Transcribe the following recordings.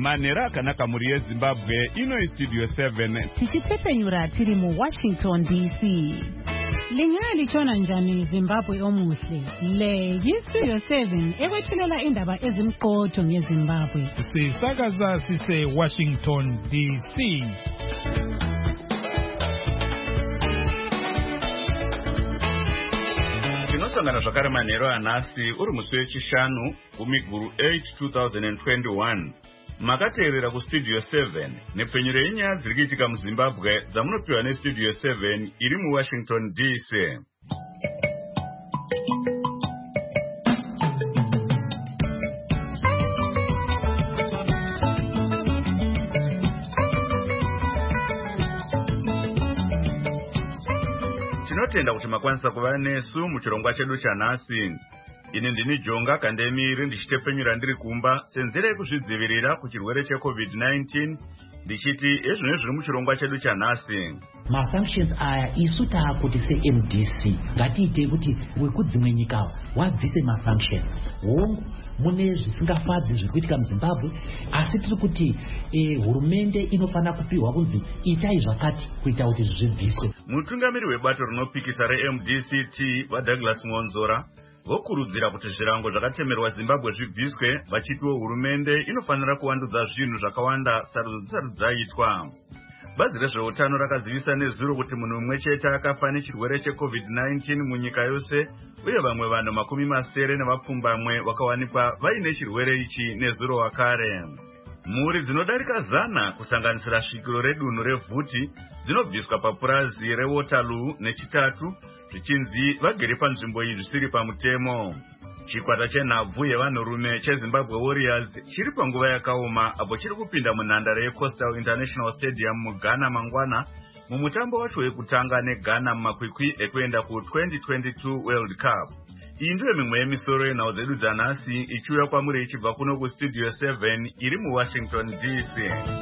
manhero akanaka muri yezimbabwe. Ino Studio 7 tichitepenyura tiri mu Washington DC. Lingaya lichona njani Zimbabwe omuhle. Le yiStudio 7 ekwethulela indaba ezimqotho ngeZimbabwe. Sisakaza sise Washington DC. Tinosangana zvakare manhero anhasi uri musi wechishanu kumiguru 8 2021. Makateerera kuStudio 7 nepfenyuro yenyaya dziri kuitika muZimbabwe dzamunopiwa neStudio 7 iri muWashington DC. Tinotenda kuti makwanisa kuva nesu muchirongwa chedu chanhasi. Ini ndini Jonga Kandemiri ndichitepenyura ndiri kumba senzira yekuzvidzivirira kuchirwere cheCovid-19 ndichiti ezvino zviri muchirongwa chedu chanhasi. Masanctions aya isu taakuti seMDC ngatiite kuti wekudzimwe nyika wabvise masanction. Hongu mune zvisingafadzi zviri kuitika muZimbabwe, asi tiri kuti hurumende inofana kupiwa kunzi itai zvakati kuita kuti zvibviswe. Mutungamiri webato rinopikisa reMDCT vaDouglas Ngonzora vokurudzira kuti zvirango zvakatemerwa Zimbabwe zvibviswe, vachitiwo hurumende inofanira kuvandudza zvinhu zvakawanda sarudzo dzisati dzaitwa. Bazi rezveutano rakazivisa nezuro kuti munhu mumwe chete akafa nechirwere cheCovid-19 munyika yose, uye vamwe vanhu 70 nevapfumbamwe vakawanikwa vaine chirwere ichi nezuro wakare. Mhuri dzinodarika 100 kusanganisira svikiro redunhu reVhuti dzinobviswa papurazi reWaterloo nechitatu zvichinzi vagere panzvimbo iyi zvisiri pamutemo. Chikwata chenhabvu yevanhurume cheZimbabwe Warriors chiri panguva yakaoma apo chiri kupinda munhandare yeCoastal International Stadium muGhana mangwana mumutambo wacho wekutanga neGhana mumakwikwi ekuenda ku2022 World Cup. Iyi ndiyo mimwe yemisoro yenhau dzedu dzanhasi ichiuya kwamuri ichibva kuno kuStudio 7 iri muWashington DC.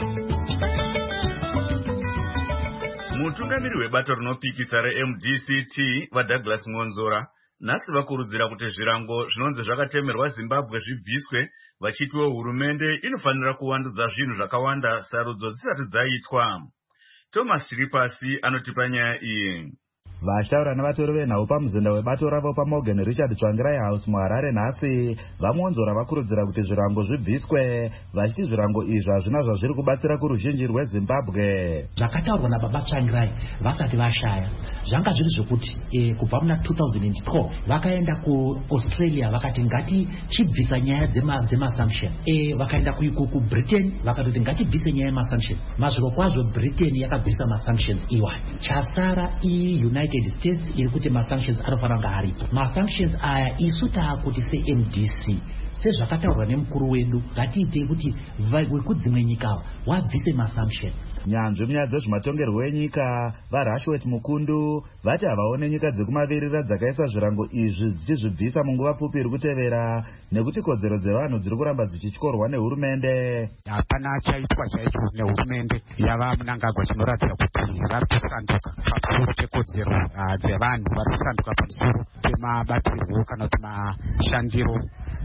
Mutungamiri webato rinopikisa reMDCT vaDouglas Ngonzora nhasi vakurudzira kuti zvirango zvinonzi zvakatemerwa Zimbabwe zvibviswe, vachitiwo hurumende inofanira kuvandudza zvinhu zvakawanda sarudzo dzisati dzaitwa. Thomas Chiripasi anotipa nyaya iyi. Vashtaura navatori venhau pamuzinda webato ravo paMorgan Richard Tsvangirai House muHarare nhasi vaMonzora vakurudzira kuti zvirango zvibviswe, vachiti zvirango izvi hazvina zvazviri kubatsira kuruzhinji rweZimbabwe. Zvakataurwa nababa Tsvangirai vasati vashaya zvanga zviri zvokuti kubva muna 2012 vakaenda kuAustralia vakati ngatichibvisa nyaya dzemasanction. Vakaenda kuBritain vakatoti ngatibvise nyaya yemasanction. Mazviro kwazvo Britain yakabvisa masanctions iwani. Chasara United States iri kuti masanctions anofanira kunge aripo. Masanctions aya isu taakuti seMDC sezvakataurwa nemukuru wedu ngatiite kuti wekudzimwe nyika wabvise masanction. Nyanzvi munyaya dzezvematongerwo enyika vaRashwet Mukundu vati havaone nyika dzekumavirira dzakaisa zvirango izvi dzichizvibvisa munguva pfupi iri kutevera nekuti kodzero dzevanhu dziri kuramba dzichityorwa nehurumende. Hapana chaitwa chaicho nehurumende yava Mnangagwa chinoratidza kuti vari kusanduka pamusoro pekodzero dzevanhu, vari kusanduka pamusoro pemabatirwo kana kuti mashandiro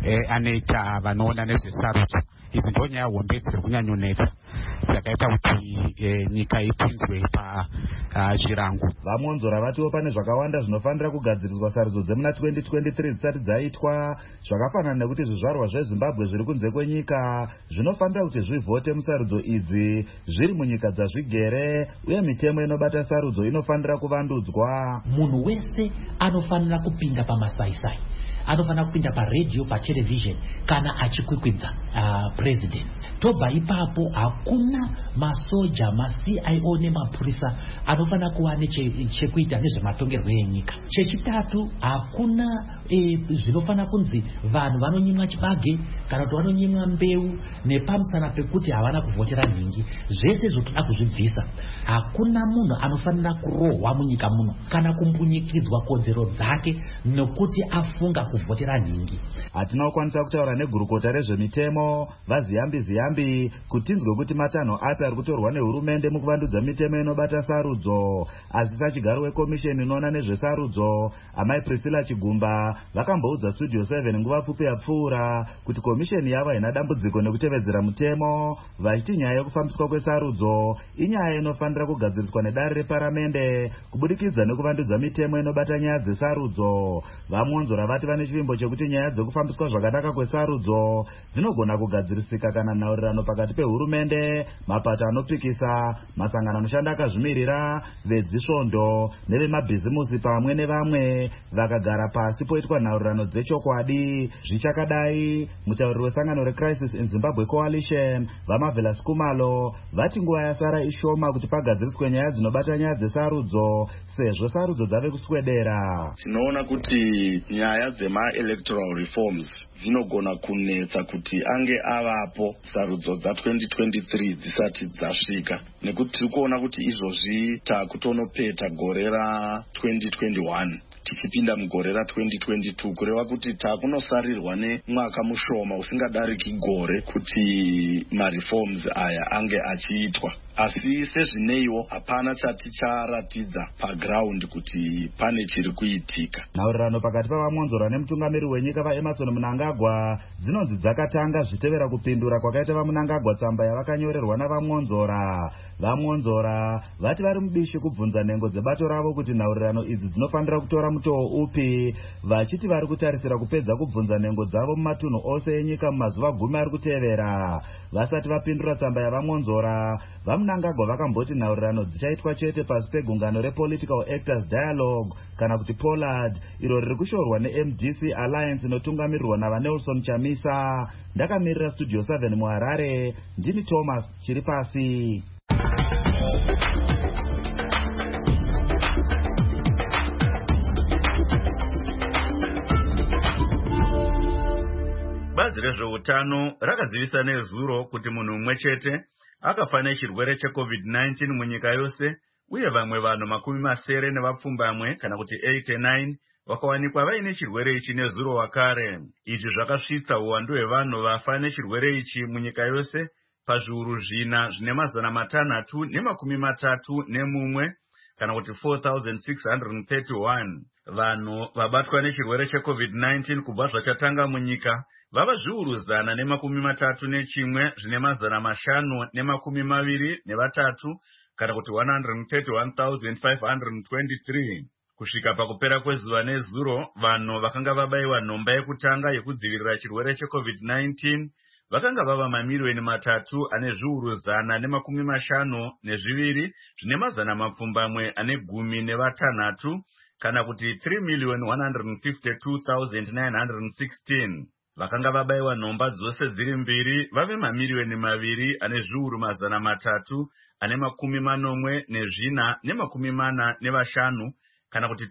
anoita vanoona nezvesarudzo. Idzi ndo nyaya hombe dziri kunyanyonetsa dzakaita kuti nyika ipinzwe pazvirango. VaMonzora vatiwo pane zvakawanda zvinofanira kugadziriswa sarudzo dzemuna 2023 dzisati dzaitwa, zvakafanana nekuti zvizvarwa zveZimbabwe zviri kunze kwenyika zvinofanira kuti zvivhote musarudzo idzi zviri munyika dzazvigere, uye mitemo inobata sarudzo inofanira kuvandudzwa. Munhu wese anofanira kupinda pamasaisai, anofanira kupinda paredhiyo, patelevision kana achikwikwidza president. Tobva ipapo hakuna masoja, maCIO nemapurisa anofanira kuva nechekuita nezvematongerwo enyika. Chechitatu, hakuna zvinofanira kunzi vanhu vanonyimwa chibage kana kuti vanonyimwa mbeu nepamusana pekuti havana kuvhotera nhingi. Zvese zvotoda kuzvibvisa. Hakuna munhu anofanira kurohwa munyika muno kana kumbunyikidzwa kodzero dzake nokuti afunga kuvhotera nhingi. Hatina kukwanisa kutaura negurukota rezvemitemo vaZiyambi kuti tinzwe kuti matanho api ari kutorwa nehurumende mukuvandudza mitemo inobata sarudzo. sarudzo. Asisa chigaro wekomisheni inoona nezvesarudzo amai Priscilla Chigumba vakamboudza Studio 7 nguva pfupi yapfuura kuti komisheni yavo haina dambudziko nekutevedzera mutemo, vachiti nyaya yekufambiswa kwesarudzo inyaya inofanira kugadziriswa nedare reparamende kubudikidza nekuvandudza mitemo inobata nyaya dzesarudzo. Vamonzora vati vane chivimbo chekuti nyaya dzekufambiswa zvakanaka kwesarudzo dzinogona kugadzirisika kana nhaurirano pakati pehurumende, mapato anopikisa, masangano anoshanda akazvimirira, vedzisvondo nevemabhizimusi pamwe nevamwe vakagara pasi poitwa nhaurirano dzechokwadi. Zvichakadai, mutauriri wesangano reCrisis in Zimbabwe Coalition Vamavelas Kumalo vati nguva yasara ishoma kuti pagadziriswe nyaya dzinobata nyaya dzesarudzo sezvo sarudzo dzave kuswedera. Tinoona kuti nyaya dzema-electoral reforms dzinogona kunetsa kuti ange avapo sarudzo dza2023 dzisati dzasvika, nekuti tiri kuona kuti izvozvi takutonopeta gore ra2021 tichipinda mugore ra2022 kureva kuti takunosarirwa nemwaka mushoma usingadariki gore kuti mareforms aya ange achiitwa. Asi sezvineiwo hapana chaticharatidza paground kuti pane chiri kuitika. Nhaurirano pakati pavamonzora nemutungamiri wenyika vaEmerson Mnangagwa dzinonzi dzakatanga zvitevera kupindura kwakaita vaMnangagwa tsamba yavakanyorerwa navamonzora. Vamonzora vati vari mubishi kubvunza nhengo dzebato ravo kuti nhaurirano idzi dzinofanira kutora mutoo upi, vachiti vari kutarisira kupedza kubvunza nhengo dzavo mumatunhu ose enyika mumazuva 10 ari kutevera. Vasati vapindura tsamba yavamonzora, vaMnangagwa vakamboti nhaurirano dzichaitwa chete pasi pegungano rePolitical Actors Dialogue kana kuti POLAD, iro riri kushorwa neMDC Alliance inotungamirirwa navaNelson Chamisa. Ndakamirira Studio 7 muHarare, ndini Thomas Chiripasi. Bazi rezveutano rakazivisa nezuro kuti munhu umwe chete akafa nechirwere cheCovid-19 munyika yose, uye vamwe vanhu 70 nevapfumbamwe kana kuti 89 vakawanikwa vaine chirwere ichi nezuro wakare. Izvi zvakasvitsa uwandu hwevanhu vafa nechirwere ichi munyika yose pazviuru 4,631 kana kuti 4,631. Vanhu vabatwa nechirwere cheCovid-19 kubva zvachatanga munyika vava zviuru 131,523 kana kuti 131,523. Kusvika pakupera kwezuva nezuro, vanhu vakanga vabayiwa nhomba yekutanga yekudzivirira chirwere cheCovid-19 vakanga vava mamiliyoni 3,52,216 kana kuti 3,152,916. Vakanga vabayiwa nhomba dzose dziri mbiri vave mamiliyoni 2,314,445 kana kuti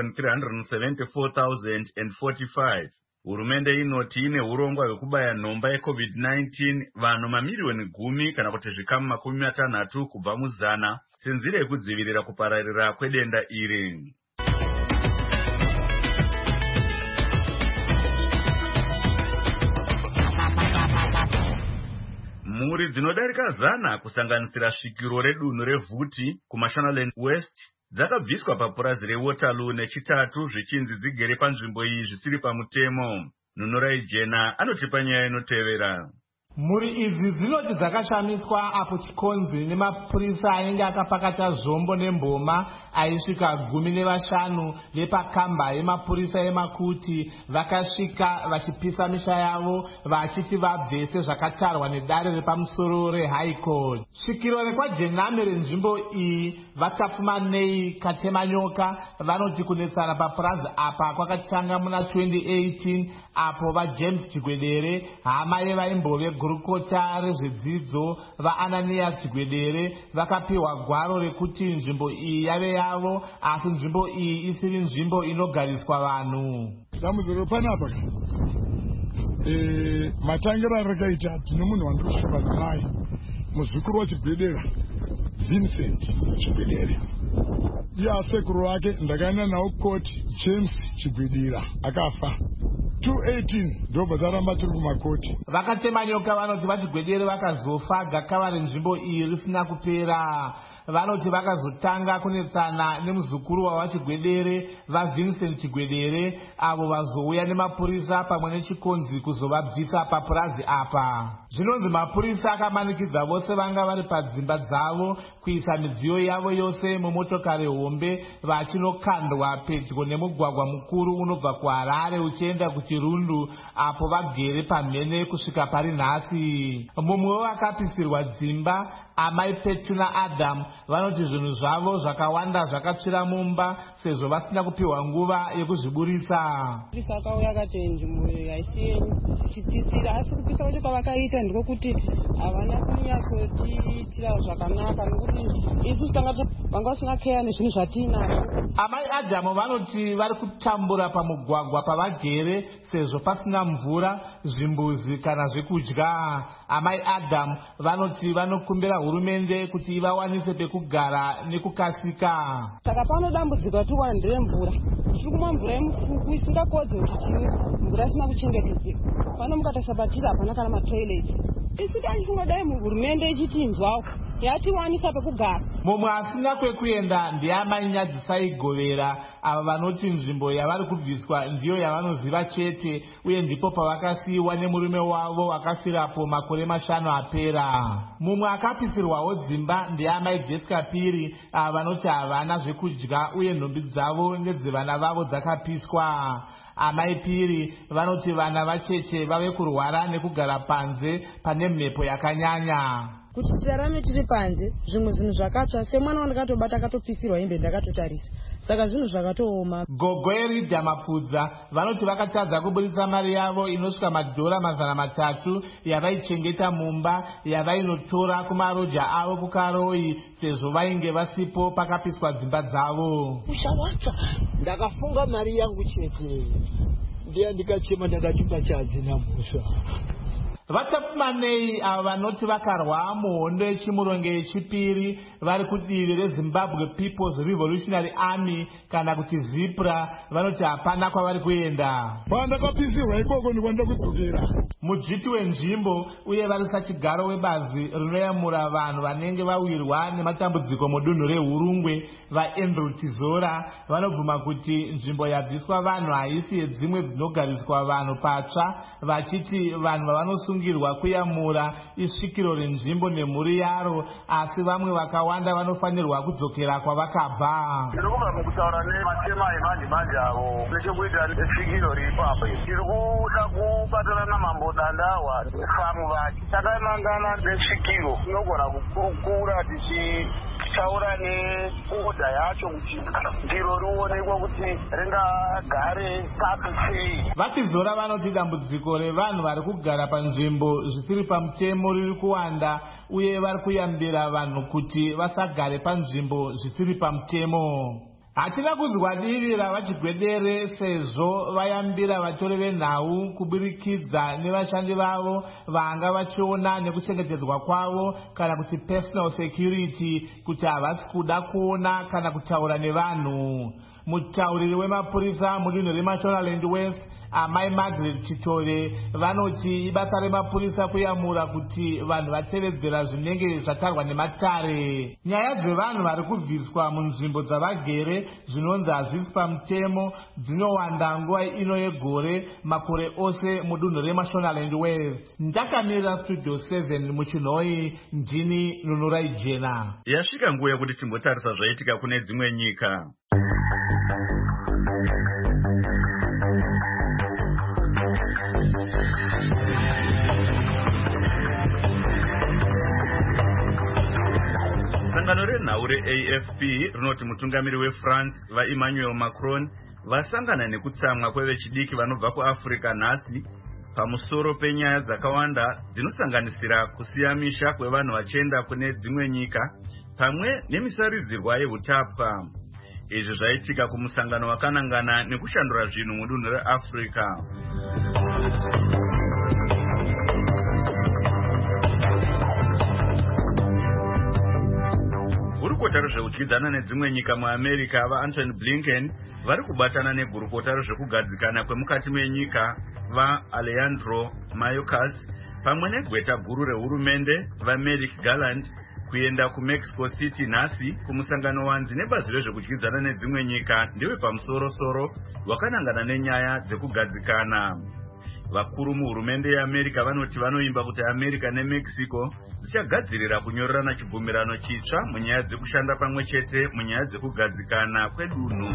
2,374,045. Hurumende inoti ine urongwa hwekubaya nhomba yeCovid-19 vanhu mamiliyoni 10 kana kuti zvikamu 60 kubva mu100 senzira yekudzivirira kupararira kwedenda iri. Mhuri dzinodarika 100 kusanganisira svikiro redunhu reVhuti kuMashonaland West dzakabviswa papurazi reWaterloo nechitatu zvichinzi dzigere panzvimbo iyi zvisiri pamutemo. Nunorai Jena anotipa nyaya inotevera. Mhuri idzi dzinoti dzakashamiswa apo chikonzi nemapurisa ainge akapakata zvombo nemboma aisvika 15 vepakamba yemapurisa eMakuti vakasvika vachipisa misha yavo vachiti vabvese zvakatarwa nedare repamusoro reHigh Court. Svikiro rekwajename renzvimbo iyi Vatapfumanei Katemanyoka vanoti kunetsana papurazi apa kwakatanga muna 2018 apo vaJames Chigwedere hama yevaimbove gurukota rezvedzidzo vaAnanias Chigwedere vakapiwa gwaro rekuti nzvimbo iyi yave yavo, asi nzvimbo iyi isiri nzvimbo inogariswa vanhu. Dambudziko panapa matangira rakaita tine munhu wandikushuva naye muzukuru waChigwedera Vincent Chigwedere. Iye sekuru wake ndakaenda nawo koti James Chigwedera akafa 2018 ndobva dzaramba tiri kumakoti. Vakatemanyoka vanoti vaChigwedere vakazofa gakava renzvimbo iyi risina kupera. vanoti vakazotanga kunetsana nemuzukuru wavachigwedere vaVincent Chigwedere avo vazouya nemapurisa pamwe nechikonzi kuzovabvisa papurazi apa. Zvinonzi mapurisa akamanikidza vose vanga vari padzimba dzavo kuisa midziyo yavo yose mumotokari hombe vachinokandwa pedyo nemugwagwa mukuru unobva kuHarare uchienda kuChirundu apo vagere pamhene kusvika pari nhasi. Mumwe wevakapisirwa dzimba amai Petuna Adam vanoti zvinhu zvavo zvakawanda zvakatsvira mumba sezvo vasina kupiwa nguva yekuzviburisa. Purisa akauya akati nzvimbo haisi chipisira asi kupisa kwacho kwavakaita ndiko kuti havana kunyatsotiitira zvakanaka nekuti isu vanga vasina keya nezvinhu zvatinazvo. Amai Adamu vanoti vari kutambura pamugwagwa pavagere sezvo pasina mvura, zvimbuzi kana zvekudya. Amai Adamu vanoti vanokumbira hurumende kuti ivawanise pekugara nekukasika. Saka pano dambudziko ratikuwana nderemvura. Tiri kumwa mvura yemufuku isingakodzi kuti timwe, mvura isina kuchengetedzeka. Pano mukatasabatira hapana kana matoileti. Isu taifunga dai hurumende ichitinzwawo yatiwanisa pekugara. Mumwe asina kwekuenda ndiamai Nyadzisai Govera ava vanoti nzvimbo yavari kubviswa ndiyo yavanoziva chete uye ndipo pavakasiyiwa nemurume wavo akafirapo makore 5 apera. Mumwe akapisirwawo dzimba ndiamai Jessica Piri ava vanoti havana zvekudya uye nhumbi dzavo nedzevana vavo dzakapiswa. Amai Piri vanoti vana vacheche vave kurwara nekugara panze pane mhepo yakanyanya. Kuti tirarame tiri panze, zvimwe zvinhu zvakatsva, semwana wandakatobata akatopisirwa hembe ndakatotarisa. Saka zvinhu zvakatooma. Gogo Erida Mapfudza vanoti vakatadza kuburitsa mari yavo inosvika madhora 300 yavaichengeta mumba yavainotora kumaroja avo kuKaroi sezvo vainge vasipo pakapiswa dzimba dzavo. Ushawacha ndakafunga mari yangu chete ndiye ndikachema ndakachupa chadzi namusha. Vatsapumanei ava vanoti vakarwa muhondo yechimuronge yechipiri vari kudivi reZimbabwe People's Revolutionary Army kana kuti ZIPRA vanoti hapana kwavari kuenda. Pandakapisirwa ikoko ndikwanda kudzokera. Mudzviti wenzvimbo uye vari sachigaro webazi rinoyamura vanhu vanenge vawirwa nematambudziko mudunhu reHurungwe vaAndrew Tizora vanobvuma kuti nzvimbo yabviswa vanhu haisi yedzimwe dzinogariswa vanhu patsva vachiti vanhu vavanosungirwa kuyamura isvikiro renzvimbo nemhuri yaro asi vamwe vakawanda vanofanirwa kudzokera kwavakabva. Tiri kubva mukutaura nematema emanje avo nechekuita nesvikiro riipapo. Tiri kuda kubatana namambodandahwa nefamu vacho. Takamangana nesvikiro tinogona kukurukura tichitaura neoda yacho kuti ndiro rionekwa kuti ringagare kapi sei. Vatizora vanoti dambudziko revanhu vari kugara panzvimbo zvisiri pamutemo riri kuwanda uye vari kuyambira vanhu kuti vasagare panzvimbo zvisiri pamutemo. Hatina kunzwa divi ravachigwedere sezvo vayambira vatori venhau kuburikidza nevashandi vavo vanga vachiona nekuchengetedzwa kwavo kana kuti personal security kuti havasi kuda kuona kana kutaura nevanhu. Mutauriri wemapurisa mudunhu reMashonaland West amai Margaret Chitore vanoti ibasa remapurisa kuyamura kuti vanhu vatevedzera zvinenge zvatarwa nematare. Nyaya dzevanhu vari kubviswa munzvimbo dzavagere zvinonzi hazvisi pamutemo dzinowanda nguva ino yegore makore ose mudunhu reMashonaland West. Ndakamirira Studio 7 muChinhoi, ndini Nunurai Jena. Yasvika nguva yekuti timbotarisa zvaitika kune dzimwe nyika. Sangano renhau reAFP rinoti mutungamiri weFrance vaEmmanuel Macron vasangana nekutsamwa kwevechidiki vanobva kuAfrica nhasi pamusoro penyaya dzakawanda dzinosanganisira kusiyamisha kwevanhu vachienda kune dzimwe nyika pamwe nemisaridzirwa yeutapwa. Izvi zvaitika kumusangano wakanangana nekushandura zvinhu mudunhu reAfrica. Gurukota rezveudyidzana nedzimwe nyika muAmerica vaAntony Blinken vari kubatana negurukota rezvekugadzikana kwemukati menyika vaAlejandro Mayorkas pamwe negweta guru rehurumende vaMerrick Garland Kuenda kuMexico City nhasi kumusangano wanzi nebazi rezvekudyidzana nedzimwe nyika ndiwe pamusoro-soro wakanangana nenyaya dzekugadzikana. Vakuru muhurumende yeAmerica vanoti vanoimba kuti America neMexico dzichagadzirira kunyorerana chibvumirano chitsva munyaya dzekushanda pamwe chete munyaya dzekugadzikana kwedunhu.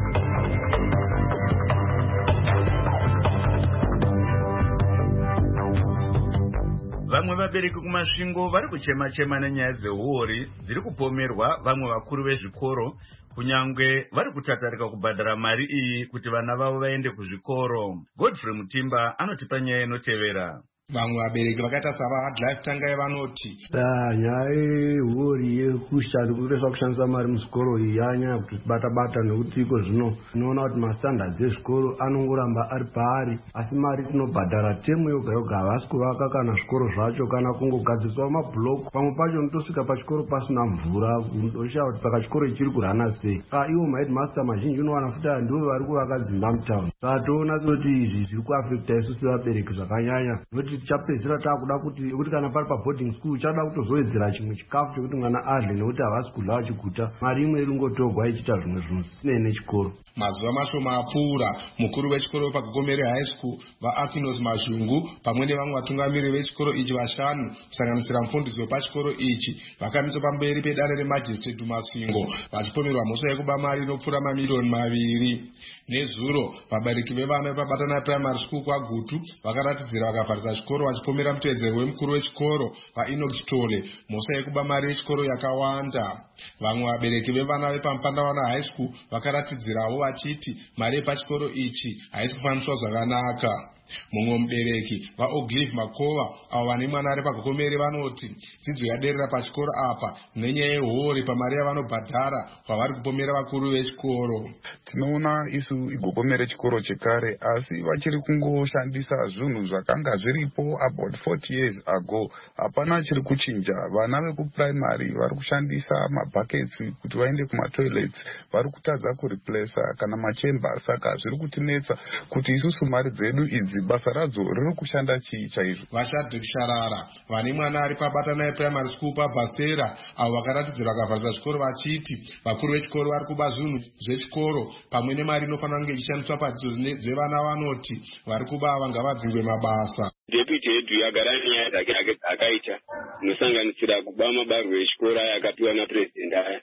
Vamwe vabereki kumasvingo vari kuchema-chema nenyaya dzehuori dziri kupomerwa vamwe vakuru vezvikoro kunyangwe vari kutatarika kubhadhara mari iyi kuti vana vavo vaende kuzvikoro. Godfrey Mutimba anotipa nyaya inotevera. Vamwe vabereki vakaita savaHardlife Tangai vanoti nyaya yehuori yekureswa kushandisa mari muzvikoro iyi yanyaya kuti bata nekuti iko zvino tinoona kuti mastandards ezvikoro anongoramba ari paari, asi mari tinobhadhara temu yoga yoga havasi kuvaka kana zvikoro zvacho kana kungogadziriswa mabhuloku. Pamwe pacho unotosvika pachikoro pasina mvura, unoshaya kuti paka chikoro chiri kurana sei. Ivo maheadmaster mazhinji unowana futi ndivo vari kuvaka dzimba mutauni. Saka toona kuti izvi zviri kuafekta isu sevabereki zvakanyanya, nokuti tichapedzisira taakuda kuti kana pari paboarding school chada kutozowedzera chimwe chikafu chekuti mwana adle nekuti havasi kudla vachiguta. Mari imwe iri ngotogwa ichiita zvimwe zvisinei nechikoro. Mazuva mashoma apfuura, mukuru wechikoro paGogomere High School vaAkinos Mazhungu pamwe nevamwe vatungamiri vechikoro ichi vashanu kusanganisira mufundisi wepachikoro ichi vakamiswa pamberi pedare remajistrate Masvingo vachipomerwa mhosva yekuba mari inopfuura mamiliyoni 2. Nezuro vabereki vevana vepaBatana Primary School kwaGutu vakaratidzira vakavharisa chikoro vachipomera mutedzeri wemukuru wechikoro vaEnoch Tole mhosva yekuba mari yechikoro yakawanda. Vamwe vabereki vevana vepaMupandawana High School vakaratidzirawo vachiti mari yepachikoro ichi haisi kufaniswa zvakanaka. Mumwe mubereki vaOglive Makova avo vane mwana ari paGogomere vanoti dzidzo yaderera pachikoro apa nenyaya yehuori pamari yavanobhadhara kwavari kupomera vakuru vechikoro. Tinoona isu iGogomere chikoro chekare, asi vachiri kungoshandisa zvinhu zvakanga zviripo about 40 years ago. Hapana chiri kuchinja. Vana vekuprimary vari kushandisa mabuckets kuti vaende kumatoilets, vari kutadza kureplace kana machemba. Saka zviri kutinetsa kuti isusu mari dzedu idzi basa radzo riri kushanda chii chaizvo. Vashadhi Kusharara vane mwana ari paBatana Primary School paBhasera avo vakaratidzira vakavharisa chikoro vachiti vakuru vechikoro vari kuba zvinhu zvechikoro pamwe nemari inofanira kunge ichishandiswa padzidzo dzevana. Vanoti vari kuba ava ngavadzingwe mabasa. Deputy hedu yagara nyaya dzake akaita inosanganisira kuba mabarwe echikoro aya akapiwa naPresident aya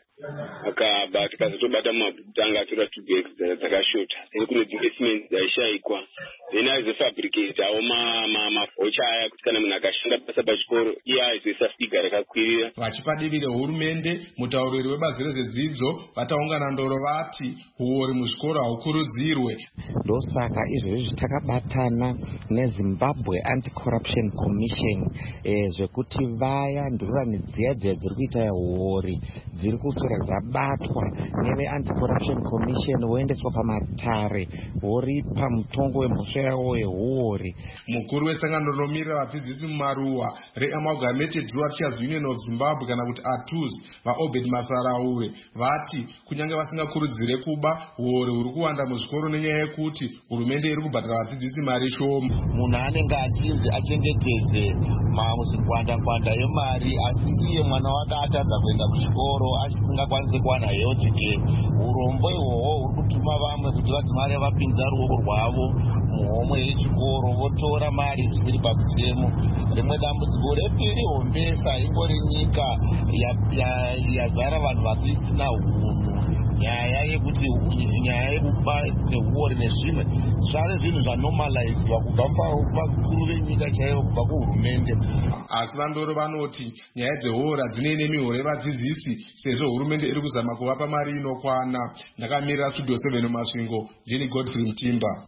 akaba tikazotobata mabhuku tanga atora 2 bags dzakashota seri kune dzimwe cement dzaishayikwa then aizofabricate awo mavhocha aya kuti kana munhu akashanda basa pachikoro iye aizoisa figa rakakwirira. Vachipa divi rehurumende, mutauriri webazi rezvedzidzo vataungana ndoro vati huori muzvikoro haukurudzirwe. Ndosaka izvezvi takabatana neZimbabwe Anti-Corruption Commission zvekuti vaya ndururani dziya dziri kuita huori dziri kuswera dzabatwa neve Anti-Corruption Commission voendeswa pamatare huori pamutongo wemhosva yavo yehuori. Mukuru wesangano rinomirira vadzidzisi mumaruwa reAmalgamated Teachers Union of Zimbabwe kana kuti ATUZ vaObed Masaraure vati kunyange vasingakurudzire kuba huori huri kuwanda muzvikoro nenyaya yekuti hurumende iri kubhadhara vadzidzisi mari shoma. Munhu anenge achinzi achengetedze kuwanda yemari asi iye mwana wake atadza kuenda kuchikoro asingakwanisi kuwana health care. Urombo ihwohwo huri kutuma vamwe kuti vadzimari vapinza ruoko rwavo muhomwe yechikoro votora mari zvisiri pamutemo. Rimwe dambudziko repiri hombesa ingori nyika yazara vanhu vasisina hunhu. Nyaya yekuti nyaya yekuba nehuori nezvimwe zvave zvinhu zvanormaliziwa kubva pakuru venyika chaivo kubva kuhurumende. Asi vandoro vanoti nyaya dzehuori hadzinei nemihoro yevadzidzisi sezvo hurumende iri kuzama kuvapa mari inokwana. Ndakamirira Studio 7 Masvingo, ndini Godfrey Mutimba.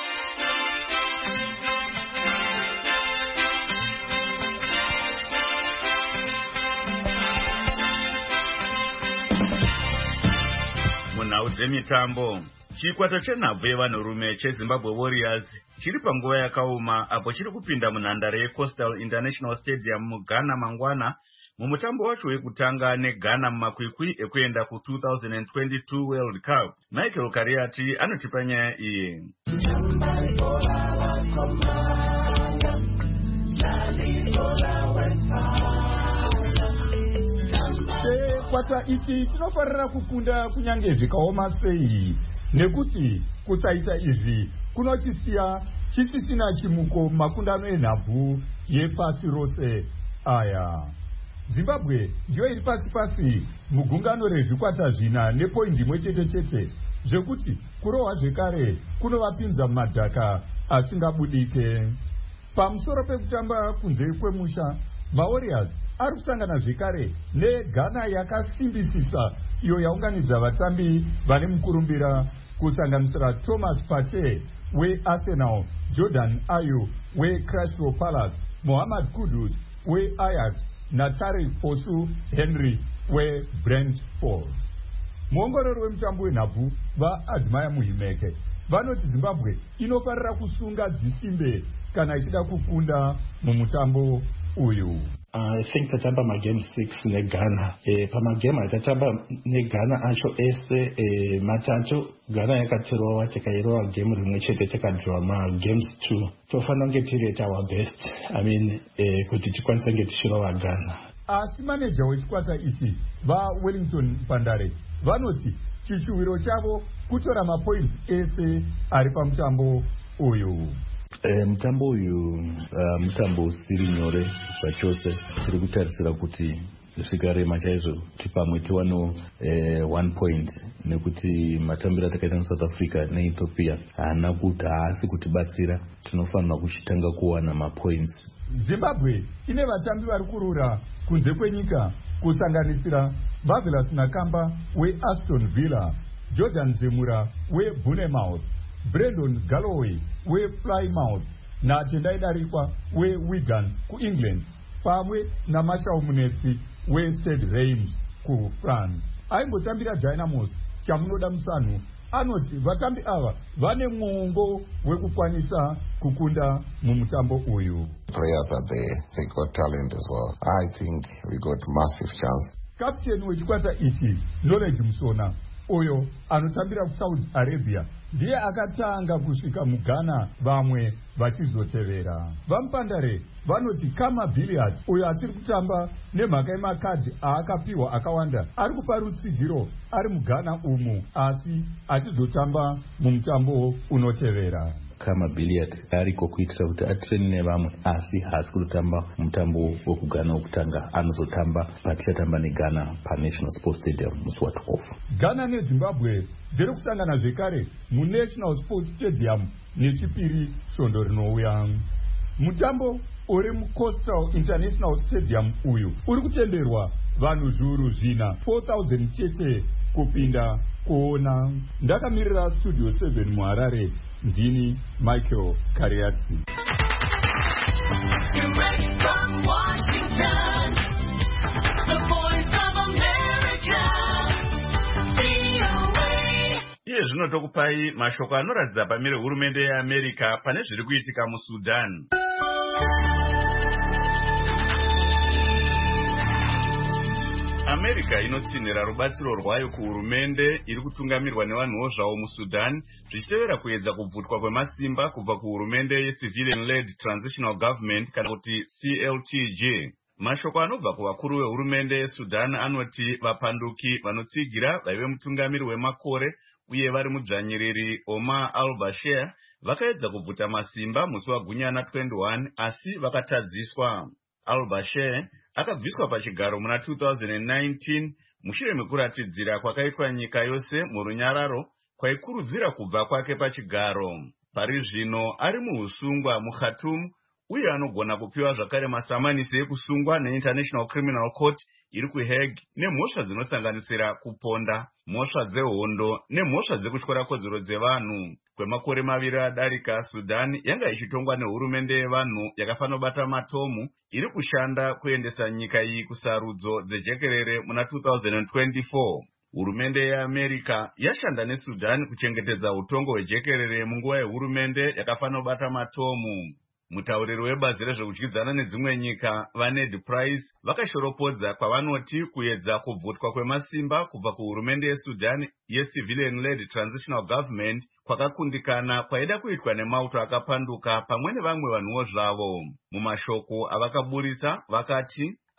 Munhau dzemitambo, chikwata chenhabvu yevanhurume cheZimbabwe Warriors chiri panguva yakaoma apo chiri kupinda munhandare yeCoastal International Stadium muGhana mangwana mumutambo wacho wekutanga neGhana mumakwikwi ekuenda ku2022 World Cup. Michael Kariati anotipa nyaya iyi. chikwata ichi chinofanira kukunda kunyange zvikaoma sei, nekuti kusaita izvi kunotisiya chisisina chimuko makundano enhabvu yepasi rose aya. Zimbabwe ndiyo iri pasi mugungano rezvikwata zvina nepoindi imwe chete zvekuti kurohwa zvekare kunovapinza mumadhaka asingabudike. Pamusoro pekutamba kunze kwemusha, maWarriors ari kusangana zvekare neGhana yakasimbisisa iyo yaunganidza vatambi vane mukurumbira kusanganisira Thomas Partey weArsenal, Jordan Ayew weCrystal Palace, Mohamed Kudus weAjax naTariq Fosu Henry weBrentford. Muongorori wemutambo wenhabvu vaAdmire Muhimeke vanoti Zimbabwe inofanira kusunga dzisimbe kana ichida kukunda mumutambo uyu. I think tatamba magame 6 neGhana. Pamagame atatamba neGhana acho ese matatu Ghana yakatsirowa tikairowa game rimwe chete tikadhiwa magames 2. Tofanira kunge tiri at our best. Kuti tikwanise kunge tichirowa Ghana. Asi maneja wechikwata ichi vaWellington Pandare vanoti chishuwiro chavo kutora mapoints ese ari pamutambo uyu. Mutambo uyu mutambo usiri nyore zvachose. Tiri kutarisira kuti zvikarema chaizvo kuti pamwe tiwanewo 1 point, nekuti matambiro atakaita muSouth Africa neEthiopia haasi kutibatsira. Tinofanira kuchitanga kuwana mapoints. Zimbabwe ine vatambi vari kurura kunze kwenyika kusanganisira Marvelous Nakamba weAston Villa, Jordan Zemura weBournemouth, Brendan Galloway wePlymouth naTendai Darikwa weWigan kuEngland, pamwe naMarshall Munetsi weStade Reims kuFrance. Aimbotambira Dynamos chamunoda musanhu anoti vatambi ava vane mwongo wekukwanisa kukunda mumutambo uyu. Players are there, they got talent as well. I think we got massive chance. Kapteni wechikwata ichi Knowledge Musona uyo anotambira kuSaudi Arabia ndiye akatanga kusvika muGhana, vamwe vachizotevera. Vamupandare vanoti Kama Billiard uyo asiri kutamba nemhaka yemakadhi aakapiwa akawanda ari kupa rutsigiro ari muGhana umu, asi achizotamba mumutambo unotevera. Kama Billiard ariko kuitira kuti atreni nevamwe, asi haasi kutotamba mutambo wekuGhana wokutanga. Anozotamba patichatamba neGhana paNational Sports Stadium musi wa12. Ghana neZimbabwe dziri kusangana zvekare muNational Sports Stadium nechipiri svondo rinouya. Mutambo uri muCoastal International Stadium uyu uri kutenderwa vanhu zviuru zvina 4,000 chete kupinda kuona. Ndakamirira Studio 7 muHarare, ndini Michael Kariatsi. Direct from Washington, the voice of America, VOA. Iye zvino tokupai mashoko anoratidza pamire hurumende yeAmerica pane zviri kuitika muSudan. America inotsinhira rubatsiro rwayo kuhurumende iri kutungamirwa nevanhuwo zvavo muSudan, zvichitevera kuedza kubvutwa kwemasimba kubva kuhurumende yeCivilian-led Transitional Government kana kuti CLTG. Mashoko anobva kuvakuru vehurumende yeSudan anoti vapanduki vanotsigira vaive mutungamiri wemakore uye vari mudzvanyiriri Omar al-Bashir vakaedza kubvuta masimba musi waGunyana 21, asi vakatadziswa. Al-Bashir akabviswa pachigaro muna 2019 mushure mekuratidzira kwakaitwa nyika yose murunyararo kwaikurudzira kubva kwake pachigaro. Pari zvino ari muusungwa muKhartoum uye anogona kupiwa zvakare masamanisi ekusungwa neInternational Criminal Court iri kuHague nemhosva dzinosanganisira kuponda, mhosva dzehondo nemhosva dzekutyora kodzero dzevanhu. Kwemakore maviri adarika, Sudan yanga ichitongwa nehurumende yevanhu yakafanobata matomu iri kushanda kuendesa nyika iyi kusarudzo dzejekerere muna 2024. Hurumende yeAmerica yashanda neSudan kuchengetedza utongo hwejekerere munguva yehurumende yakafanobata matomu. Mutauriri webazi rezvekudyidzana nedzimwe nyika vaNed Price vakashoropodza kwavanoti kuedza kubvutwa kwemasimba kubva kuhurumende yeSudan yeCivilian-led Transitional Government kwakakundikana kwaida kuitwa nemauto akapanduka pamwe nevamwe vanhuwo zvavo. Mumashoko avakaburitsa vakati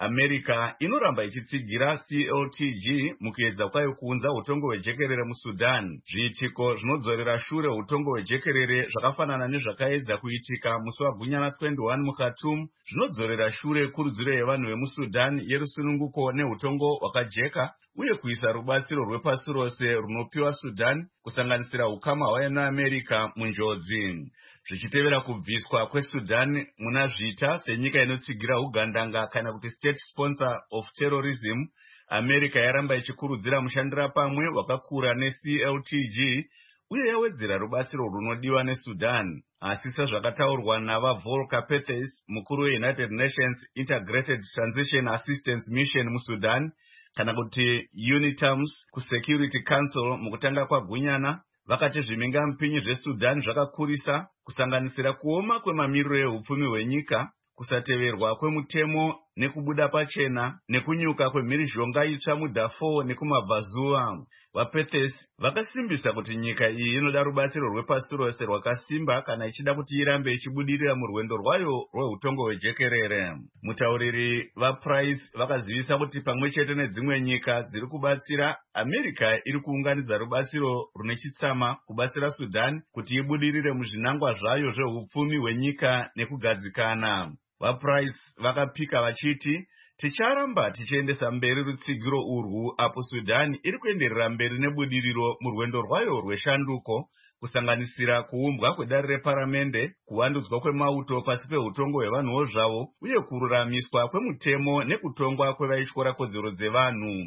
America inoramba ichitsigira CLTG mukuedza kwayo kuunza utongo hwejekerere muSudan. Zviitiko zvinodzorera shure utongo hwejekerere zvakafanana nezvakaedza kuitika musi waGunyana 21 muKhartoum zvinodzorera shure kurudziro yevanhu vemuSudan yerusununguko neutongo hwakajeka uye kuisa rubatsiro rwepasi rose runopiwa Sudan kusanganisira ukama hwayo naAmerica munjodzi. Zvichitevera kubviswa kweSudan muna zvita senyika inotsigira ugandanga kana kuti state sponsor of terrorism, America yaramba ichikurudzira mushandira pamwe wakakura neCLTG uye yawedzera rubatsiro runodiwa neSudan. Asi sezvakataurwa naVolker Perthes, mukuru weUnited Nations Integrated Transition Assistance Mission muSudan kana kuti UNITAMS kuSecurity Council mukutanga kwaGunyana, vakati zvimhingamupinyi zveSudan zvakakurisa kusanganisira kuoma kwemamiriro ehupfumi hwenyika, kusateverwa kwemutemo nekubuda pachena nekunyuka kwemhirizhonga itsva muDarfur nekumabvazuva. VaPerthes vakasimbisa kuti nyika iyi inoda rubatsiro rwepasi rose rwakasimba kana ichida kuti irambe ichibudirira murwendo rwayo rweutongo hwejekerere. Mutauriri vaPrice vakazivisa kuti pamwe chete nedzimwe nyika dziri kubatsira, America iri kuunganidza rubatsiro rune chitsama kubatsira Sudan kuti ibudirire muzvinangwa zvayo zvehupfumi hwenyika nekugadzikana. VaPrice vakapika vachiti, ticharamba tichiendesa mberi rutsigiro urwu apo Sudan iri kuenderera mberi nebudiriro murwendo rwayo rweshanduko, kusanganisira kuumbwa kwedare reparamende, kuvandudzwa kwemauto pasi peutongo hwevanhuwo zvavo uye kururamiswa kwemutemo nekutongwa kwevaitya kodzero dzevanhu.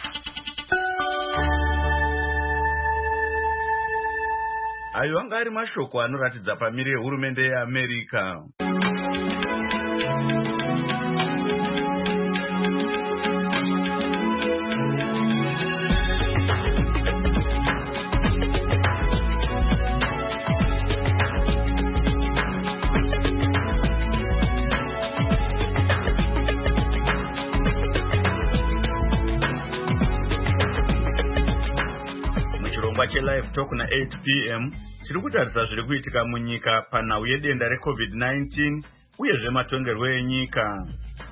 Ayo anga ari mashoko anoratidza pamiri yehurumende yeAmerica. Live talk na 8 p.m. tiri kutarisa zviri kuitika munyika panhau yedenda reCovid-19 uye zvematongerwo enyika.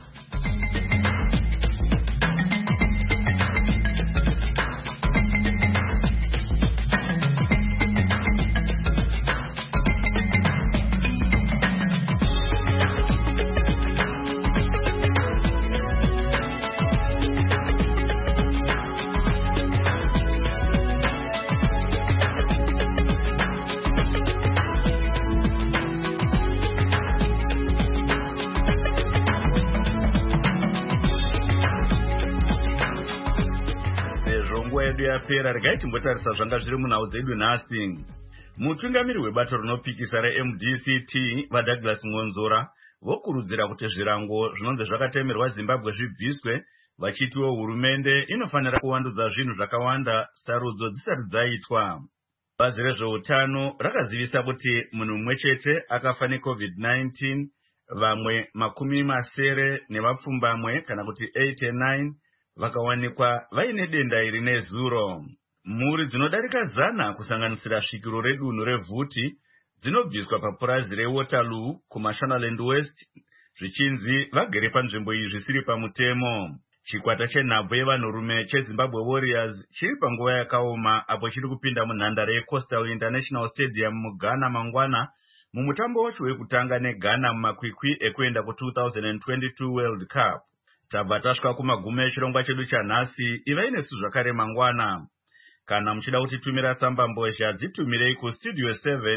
Yapera regai timbotarisa zvanga zviri munhau dzedu nhasi. Mutungamiri webato rinopikisa reMDCT vaDouglas Ngonzora vokurudzira kuti zvirango zvinonzi zvakatemerwa Zimbabwe zvibviswe, vachitiwo hurumende inofanira kuvandudza zvinhu zvakawanda sarudzo dzisati dzaitwa. Bazi rezveutano rakazivisa kuti munhu mumwe chete akafa neCovid-19, vamwe 70 nevapfumbamwe kana kuti 89 vakawanikwa vaine denda iri nezuro. Mhuri dzinodarika 100 kusanganisira svikiro redunhu reVhuti dzinobviswa papurazi reWaterloo kuMashonaland West zvichinzi vagere panzvimbo iyi zvisiri pamutemo. Chikwata chenhabvu yevanhurume cheZimbabwe Warriors chiri panguva yakaoma apo chiri kupinda munhandare yeCoastal International Stadium muGhana mangwana mumutambo wacho wekutanga neGhana mumakwikwi ekuenda ku2022 World Cup. Tabva tasvika kumagumo echirongwa chedu chanhasi. Ivai nesu zvakare mangwana. Kana muchida kutitumira tsamba mbozha dzitumirei kustudio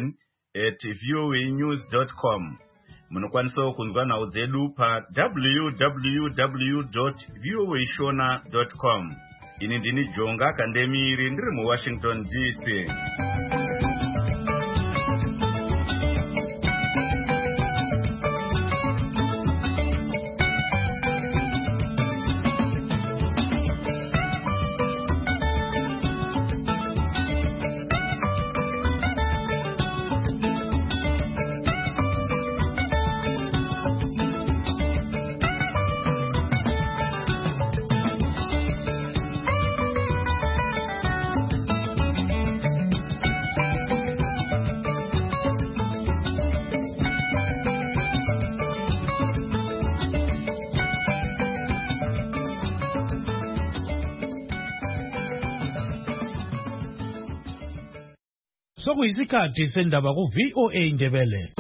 7@voanews.com. Munokwanisawo kunzwa nhau dzedu pa www.voashona.com. Ini ndini Jonga Kandemiri ndiri muWashington DC. Sokuyisikhathi sendaba ku VOA Indebele.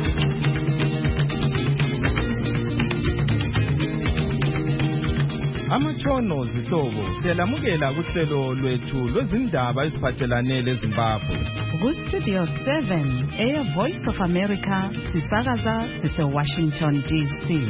Amatshono zihlobo siyalamukela kuhlelo lwethu lwezindaba eziphathelane leZimbabwe. Ku-Studio 7 Air Voice of America sisakaza sise-Washington DC.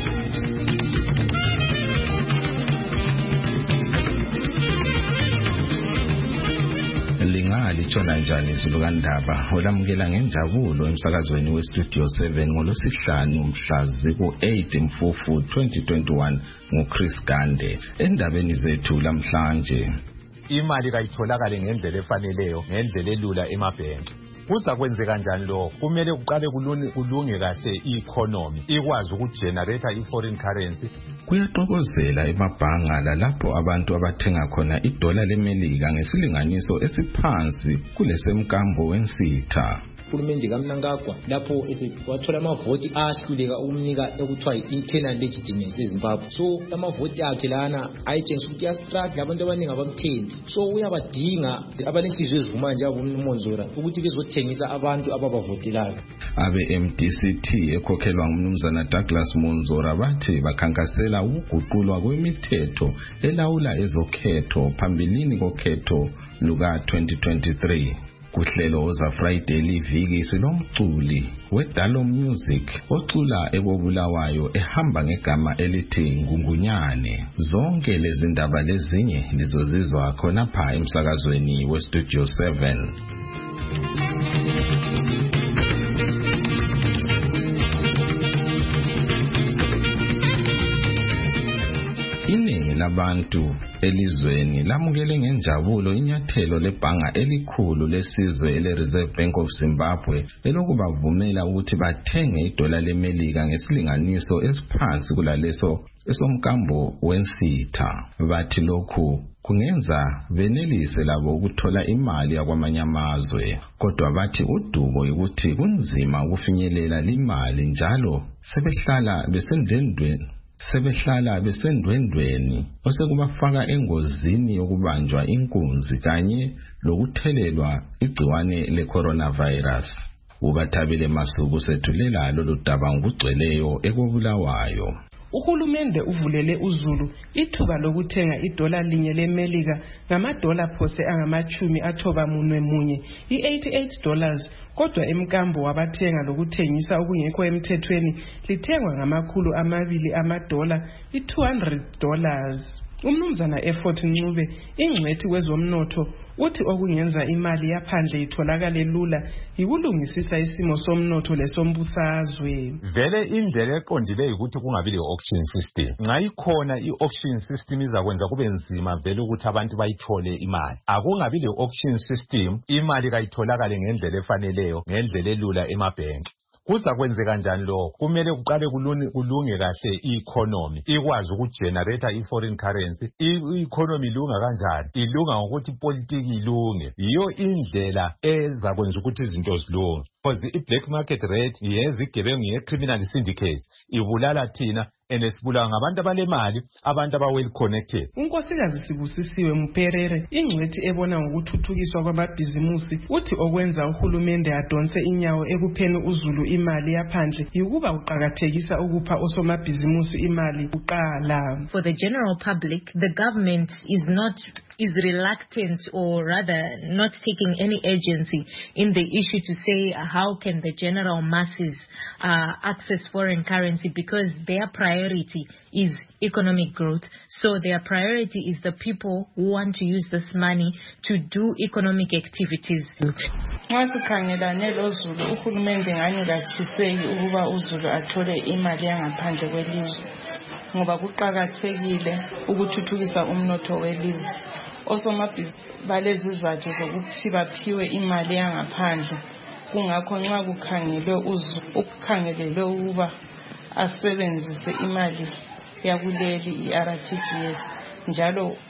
Litshona njani izulukandaba olamukela ngenjabulo emsakazweni weStudio 7 ngolosihlanu mhla ziku-8 Mfufu 2021 nguChris Gande. Endabeni zethu lamhlanje, imali kayitholakale ngendlela efaneleyo, ngendlela elula emabhenki. Kuza kwenzeka kanjani lo? Kumele kuqale kulunge kahle i-economy ikwazi ukugenerate i-foreign currency. Kuyaxokozela emabhanga lapho abantu abathenga khona idola lemelika ngesilinganiso esiphansi kulesemkambo wensitha. Uhulumende kaMnangagwa lapho wathola amavoti ahluleka ukumnika ekuthiwa i-internal legitimacy eZimbabwe. So amavoti akhe lana ayitshengisa ukuthi yastruggle, abantu abaningi abamthembi. So uyabadinga abanesizwe ezivuma nje abomnumozora ukuthi bezothengisa abantu ababavotelayo. Abe-MDCT ekhokhelwa ngumnumzana Douglas Monzora bathi bakhankasela ukuguqulwa kwemithetho elawula ezokhetho phambilini kokhetho luka-2023. Kuhlelo za Friday liviki silomculi weDalo Music ocula ekobulawayo ehamba ngegama elithi Ngungunyane. Zonke lezi ndaba lezinye lizozizwa khona pha emsakazweni weStudio 7. Iningi labantu elizweni lamukele ngenjabulo inyathelo lebhanga elikhulu lesizwe ele-Reserve Bank of Zimbabwe elokubavumela ukuthi bathenge idola lemelika ngesilinganiso esiphansi kulaleso esomkambo wensitha. Bathi lokhu kungenza benelise labo ukuthola imali yakwamanye amazwe, kodwa bathi udubo ukuthi kunzima ukufinyelela limali njalo sebehlala besendwendweni osekubafaka engozini yokubanjwa inkunzi kanye lokuthelelwa igciwane le-coronavirus. Ubathabile Masuku sethulela lolu daba ngokugcweleyo ekobulawayo. Uhulumende uvulele uZulu ithuba lokuthenga idola linye lemelika ngamadola phose angama-91 i-$88, kodwa emkambo wabathenga lokuthengisa okungekho emthethweni lithengwa $200 i-$200. Umnumzana Effort Ncube, ingcwethi kwezomnotho, uthi okungenza imali yaphandle itholakale lula yikulungisisa isimo somnotho lesombusazwe. Vele indlela eqondileyo ukuthi kungabi le-auction system. Nxa ikhona i-auction system izakwenza kube nzima vele ukuthi abantu bayithole imali. Akungabi le-auction system, imali kayitholakale ngendlela efaneleyo, ngendlela elula emabhenki. Kuza kwenzeka kanjani lo? Kumele kuqale kulunge kahle i-economy ikwazi ukugenerate i-foreign currency. I-economy ilunga kanjani? Ilunga ngokuthi politiki ilunge. Yiyo indlela ezakwenza ukuthi izinto zilunge. Because i-black market rate yezigebengu ye-criminal syndicates ibulala thina enesibulawa ngabantu abalemali, abantu aba-well connected. Unkosikazi Sibusisiwe Mperere, ingcwethi ebona ngokuthuthukiswa kwamabhizimusi, uthi okwenza uhulumende adonse inyawo ekupheni uZulu imali yaphandle yikuba uqakathekisa ukupha osomabhizimusi imali kuqala. For the general public, the government is reluctant, or rather not taking any agency in the issue to say how can the general masses access foreign currency, because their priority is economic growth. So their priority is the people who want to use this money to do economic activities. Masikhangelane loZulu, uhulumende ngani kashiseki ukuba uZulu athole imali yangaphandle kwelizwe, ngoba kuqakathekile ukuthuthukisa umnotho welizwe. Osomabhizinisi balezizathu zokuthi baphiwe imali yangaphandle. Kungakho nxa kukhangelwe uZulu, ukukhangelelwe ukuba asebenzise imali yakuleli i-RTGS, njalo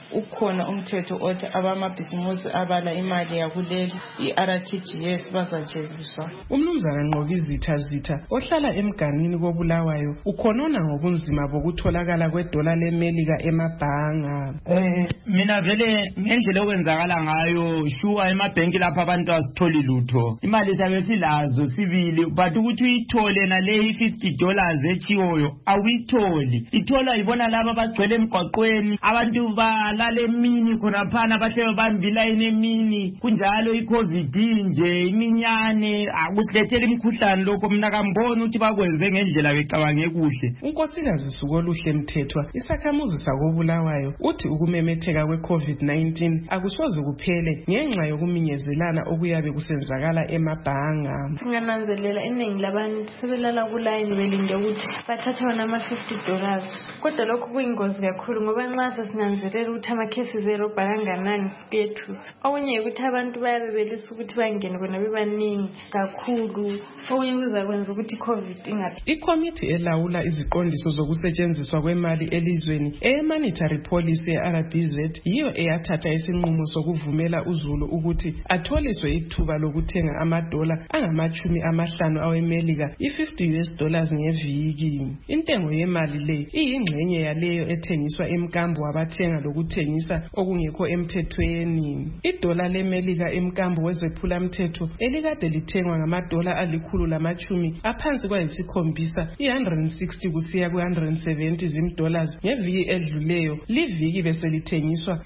ukhona umthetho othi abamabhizimusi abala imali yakuleli i-RTGS bazajeziswa. Umnumzana Nqokizitha Zitha ohlala emganwini koBulawayo ukhonona ngobunzima bokutholakala kwedola leMelika emabhanga. Mina vele ngendlela okwenzakala ngayo shuwa emabhenki lapha abantu asitholi lutho. Imali sabe silazo sibili but ukuthi uyithole nale $50 echiwoyo awuyitholi. Ithola ibona laba bagcwele emgwaqweni abantu balale emini khonaphana bahle bambila enemini kunjalo iCovid nje iminyane akusilethela imikhuhlane lokho mina kambona ukuthi bakwenze ngendlela becabange kuhle. Unkosikazi Sukoluhle Mthethwa isakhamuzi sakoBulawayo uthi ukumemetheka kweCovid-19 akusoze kuphele ngenxa yokuminyezelana okuyabe kusenzakala emabhanga. Ngananzelela iningi labantu sebelala kulayini belinde ukuthi bathathe wona ama$50 kodwa lokho kuyingozi kakhulu ngoba nxa sesinanzelela ukuthi amakhesi zero kanganani bethu okunye ukuthi abantu bayabe belisa ukuthi bangene bona bebaningi kakhulu okunye kuzakwenza ukuthi iCovid ingapheli. Ikomiti elawula iziqondiso zokusetshenziswa kwemali elizweni eMonetary Policy ye-RBZ yiyo eyathatha isinqumo sokuvumela uZulu ukuthi atholiswe ithuba lokuthenga amadola angama-50 aweMelika $50 ngeviki. Intengo yemali le iyingxenye yaleyo ethengiswa emkambo wabathenga lokuthengisa okungekho emthethweni. Idola leMelika emkambo wezephulamthetho elikade lithengwa ngamadola $110 aphansi kwayisikhombisa $160 kusiya $170 ngeviki edluleyo liviki beselithengiswa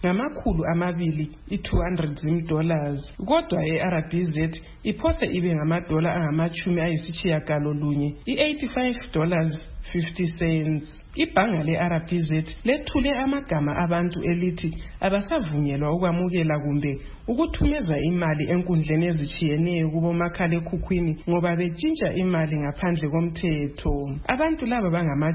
$200 kodwa eRBZ iphose ibe ngamadola angama-90 $85.50. Ibhanga leRBZ lethule amagama abantu elithi abasavunyelwa ukwamukela kumbe ukuthumeza imali enkundleni ezitshiyeneyo kubomakhalekhukhwini ngoba betshintsha imali ngaphandle komthetho. Abantu laba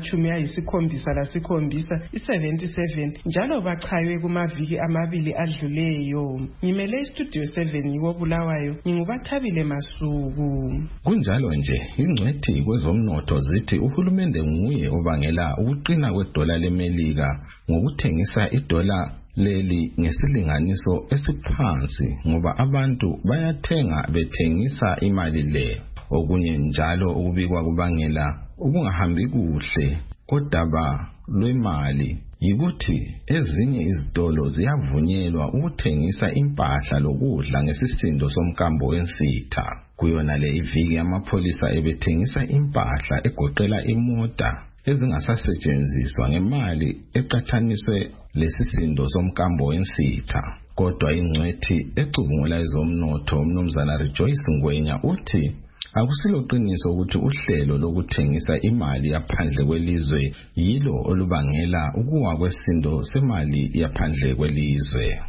bangama-77 njalo bachaywe kumaviki amabili adluleyo. Ngimele iStudio 7 yikoBulawayo nginguBathabile Masuku. Kunjalo nje ingcwethi kwezomnotho zithi uhulumende nguye obangela ukuqina kwedola leMelika ngokuthengisa idola leli ngesilinganiso esiphansi ngoba abantu bayathenga bethengisa imali le. Okunye njalo ukubikwa kubangela ukungahambi kuhle kodaba lwemali yikuthi ezinye izitolo ziyavunyelwa ukuthengisa impahla lokudla ngesisindo somkambo wensitha. Kuyona le iviki amapholisa ebethengisa impahla egoqela imota ezingasasetshenziswa ngemali eqathaniswe lesisindo somkambo wensitha. Kodwa ingcwethi ecubungula ezomnotho umnumzana Rejoice Ngwenya uthi akusiloqiniso ukuthi uhlelo lokuthengisa imali yaphandle kwelizwe yilo olubangela ukuwa kwesindo semali yaphandle kwelizwe.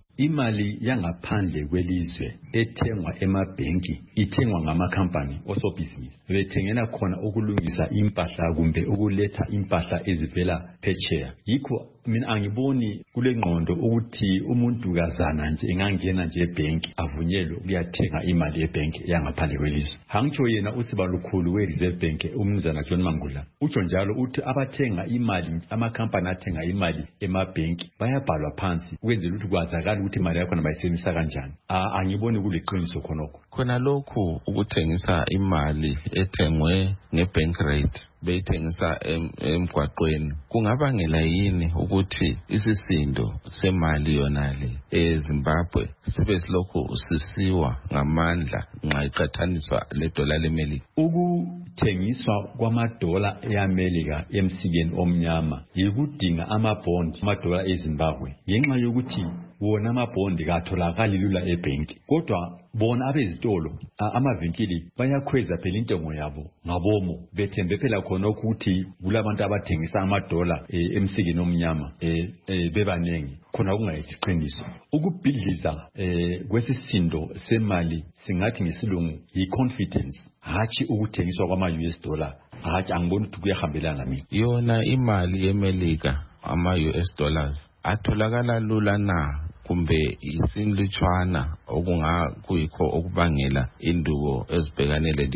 Imali yangaphandle kwelizwe ethengwa emabhenki ithengwa ngamakhampani osobhizinisi bethengela khona ukulungisa impahla kumbe ukuletha impahla ezivela phetsheya. Yikho mina angiboni kule ngqondo ukuthi umuntu kazana nje engangena nje ebhenki avunyelwe ukuyathenga imali ebhenki yangaphandle kwelizwe. Hangitsho yena usibalukhulu we-Reserve Bank umnumzana John Mangula utsho njalo uthi abathenga imali amakhampani athenga imali emabhenki bayabhalwa phansi ukwenzela ukuthi kwazakala ukuthi imali yakho nabayisebenzisa kanjani. Angiboni kuliqiniso khonokho. Khona lokhu ukuthengisa imali ethengwe ngebank rate beyithengisa emgwaqweni kungabangela yini ukuthi isisindo semali yonale eZimbabwe sibe silokhu sisiwa ngamandla nxa iqathaniswa ledola leMelika? Ukuthengiswa kwamadola eAmelika emsikeni omnyama yikudinga amabhondi amadola eZimbabwe ngenxa yokuthi wona amabhondi katholakali lula ebhenki kodwa bona abezitolo amavinkili bayakhweza phela intengo yabo ngabomo bethembe phela khona ukuthi kulabantu abathengisa amadola emsikeni omnyama bebanengi khona kungayiqiniso. Ukubhidliza kwesisindo semali singathi ngesilungu yi-confidence hatshi ukuthengiswa kwama-US dollar. Hatshi angiboni ukuthi kuyahambelana mina. Yona imali yeMelika ama-US dollars atholakala lula na kumbe isinlutshwana okungakuyikho okubangela induko ezibhekanele lizwe?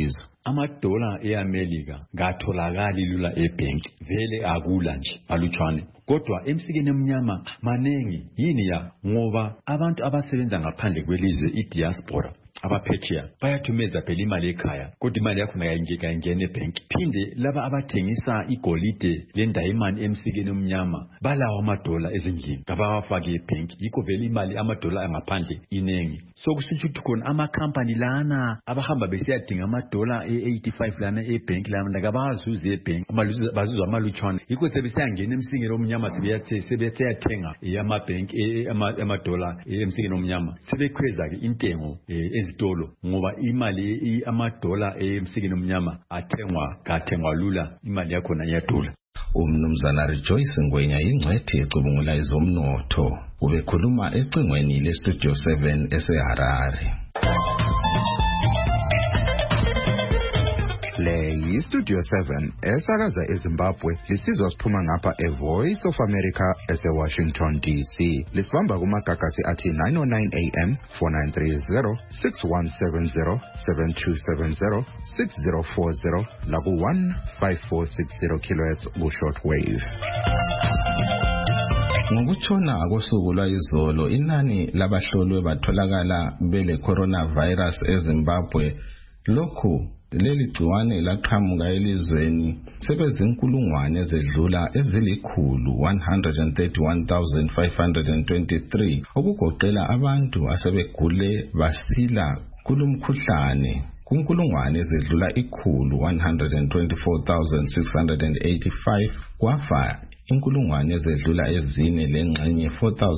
amadola eAmelika ngatholakali lula ebhenki vele akula nje alutshwane kodwa emsikeni emnyama manengi yini ya ngoba abantu abasebenza ngaphandle kwelizwe idiaspora abaphetsheya bayathumeza phela imali ekhaya kodwa imali yakho ngayingena ebhenki phinde laba abathengisa igolide lendayimani emsikeni omnyama balawo amadola ezindlini ngabawafake ebhenki yikho vele imali amadola angaphandle inengi so kusitsho ukuthi khona amakhampani lana abahamba besiyadinga amadola e85 lana ebhenki lana kabazuze ebhenki bazuza amalutshwana yikho sebesiyangena emsikeni omnyama sebeyathenga amabhenki amadola emsikeni omnyama sebekhweza ke intengo ezitolo ngoba imali amadola emsikeni omnyama kathengwa lula imali yakhona iyadula. Umnumzana Rejoice Ngwenya ingcwethi ecubungula ezomnotho ubekhuluma ecingweni leStudio 7 eseHarare. Le yiStudio 7 esakaza eZimbabwe lisizwa siphuma ngapha eVoice of America eseWashington DC. Lisibamba kumagagasi athi 909 AM 4930 6170 7270 6040 laku 15460 kHz ku shortwave. Ngokutshona kosuku lwayizolo inani labahlolwe batholakala bele coronavirus eZimbabwe lokhu leli gciwane laqhamuka elizweni sebezinkulungwane ezedlula ezilikhulu 131,523 okugoqela abantu asebegule basila kulumkhuhlane kunkulungwane ezedlula ikhulu 124,685 kwafa inkulungwane ezedlula ezine lengxenye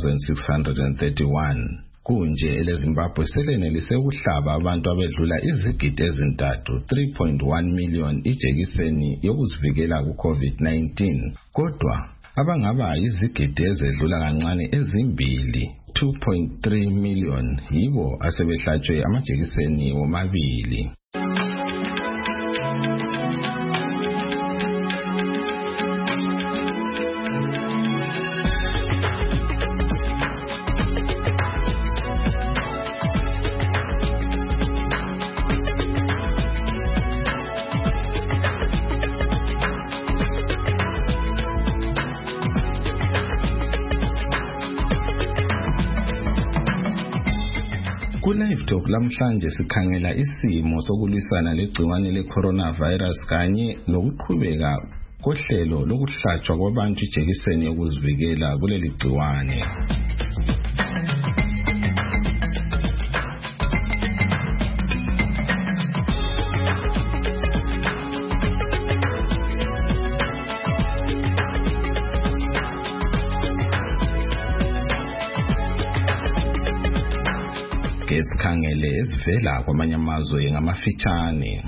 4,631 kunje eleZimbabwe selenelise ukuhlaba abantu abedlula izigidi ezintathu 3.1 million ijekiseni yokuzivikela ku-COVID-19 kodwa abangaba izigidi ezedlula kancane ezimbili 2.3 million yibo asebehlatshwe amajekiseni womabili. Live Talk lamhlanje sikhangela isimo sokulwisana legciwane le-coronavirus kanye nokuqhubeka kohlelo lokuhlatshwa kwabantu ijekiseni yokuzivikela kuleli gciwane. Sikhangele ezivela kwamanye amazwe ngamafitshane.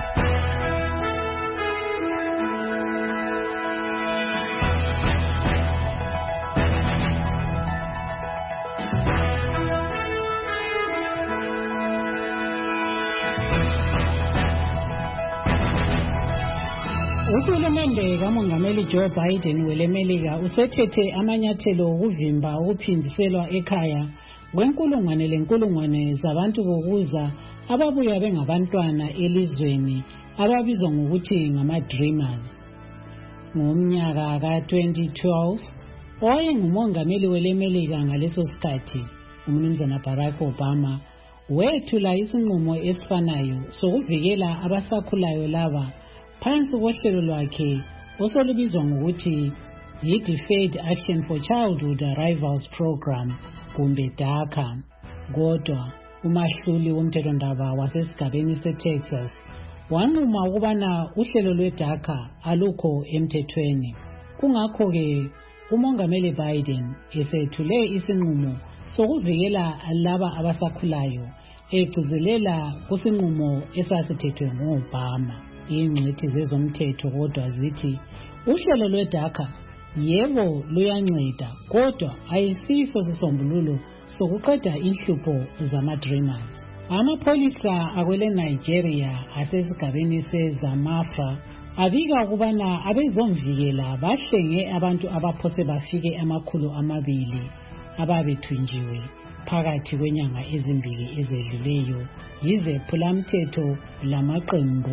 Uhulumende kamongameli Joe Biden welemelika usethethe amanyathelo okuvimba ukuphindiselwa ekhaya kwenkulungwane lenkulungwane zabantu bokuza ababuya bengabantwana elizweni ababizwa ngokuthi ngama-dreamers. Ngomnyaka ka-2012 owayengumongameli welemelika ngaleso sikhathi umnumzana Barack Obama wethula isinqumo esifanayo sokuvikela abasakhulayo laba phansi kohlelo lwakhe osolubizwa ngokuthi yi-Deferred Action for Childhood Arrivals Program kumbe DACA. Kodwa umahluli womthethondaba wasesigabeni seTexas wanquma ukubana uhlelo lwe-DACA alukho emthethweni. Kungakho-ke umongameli Biden esethule isinqumo sokuvikela laba abasakhulayo egcizelela kusinqumo esasithethwe ngo-Obama. Ingcwethi zezomthetho kodwa zithi uhlelo lwe-DACA yebo luyanceda kodwa ayisiso sisombululo sokuqeda inhlupho zama-dreamers. Amapholisa akwele Nigeria asesigabeni seZamafra abika ukubana abezomvikela bahlenge abantu abaphose bafike 200 ababethunjiwe phakathi kwenyanga ezimbili ezedluleyo yizephulamthetho lamaqembu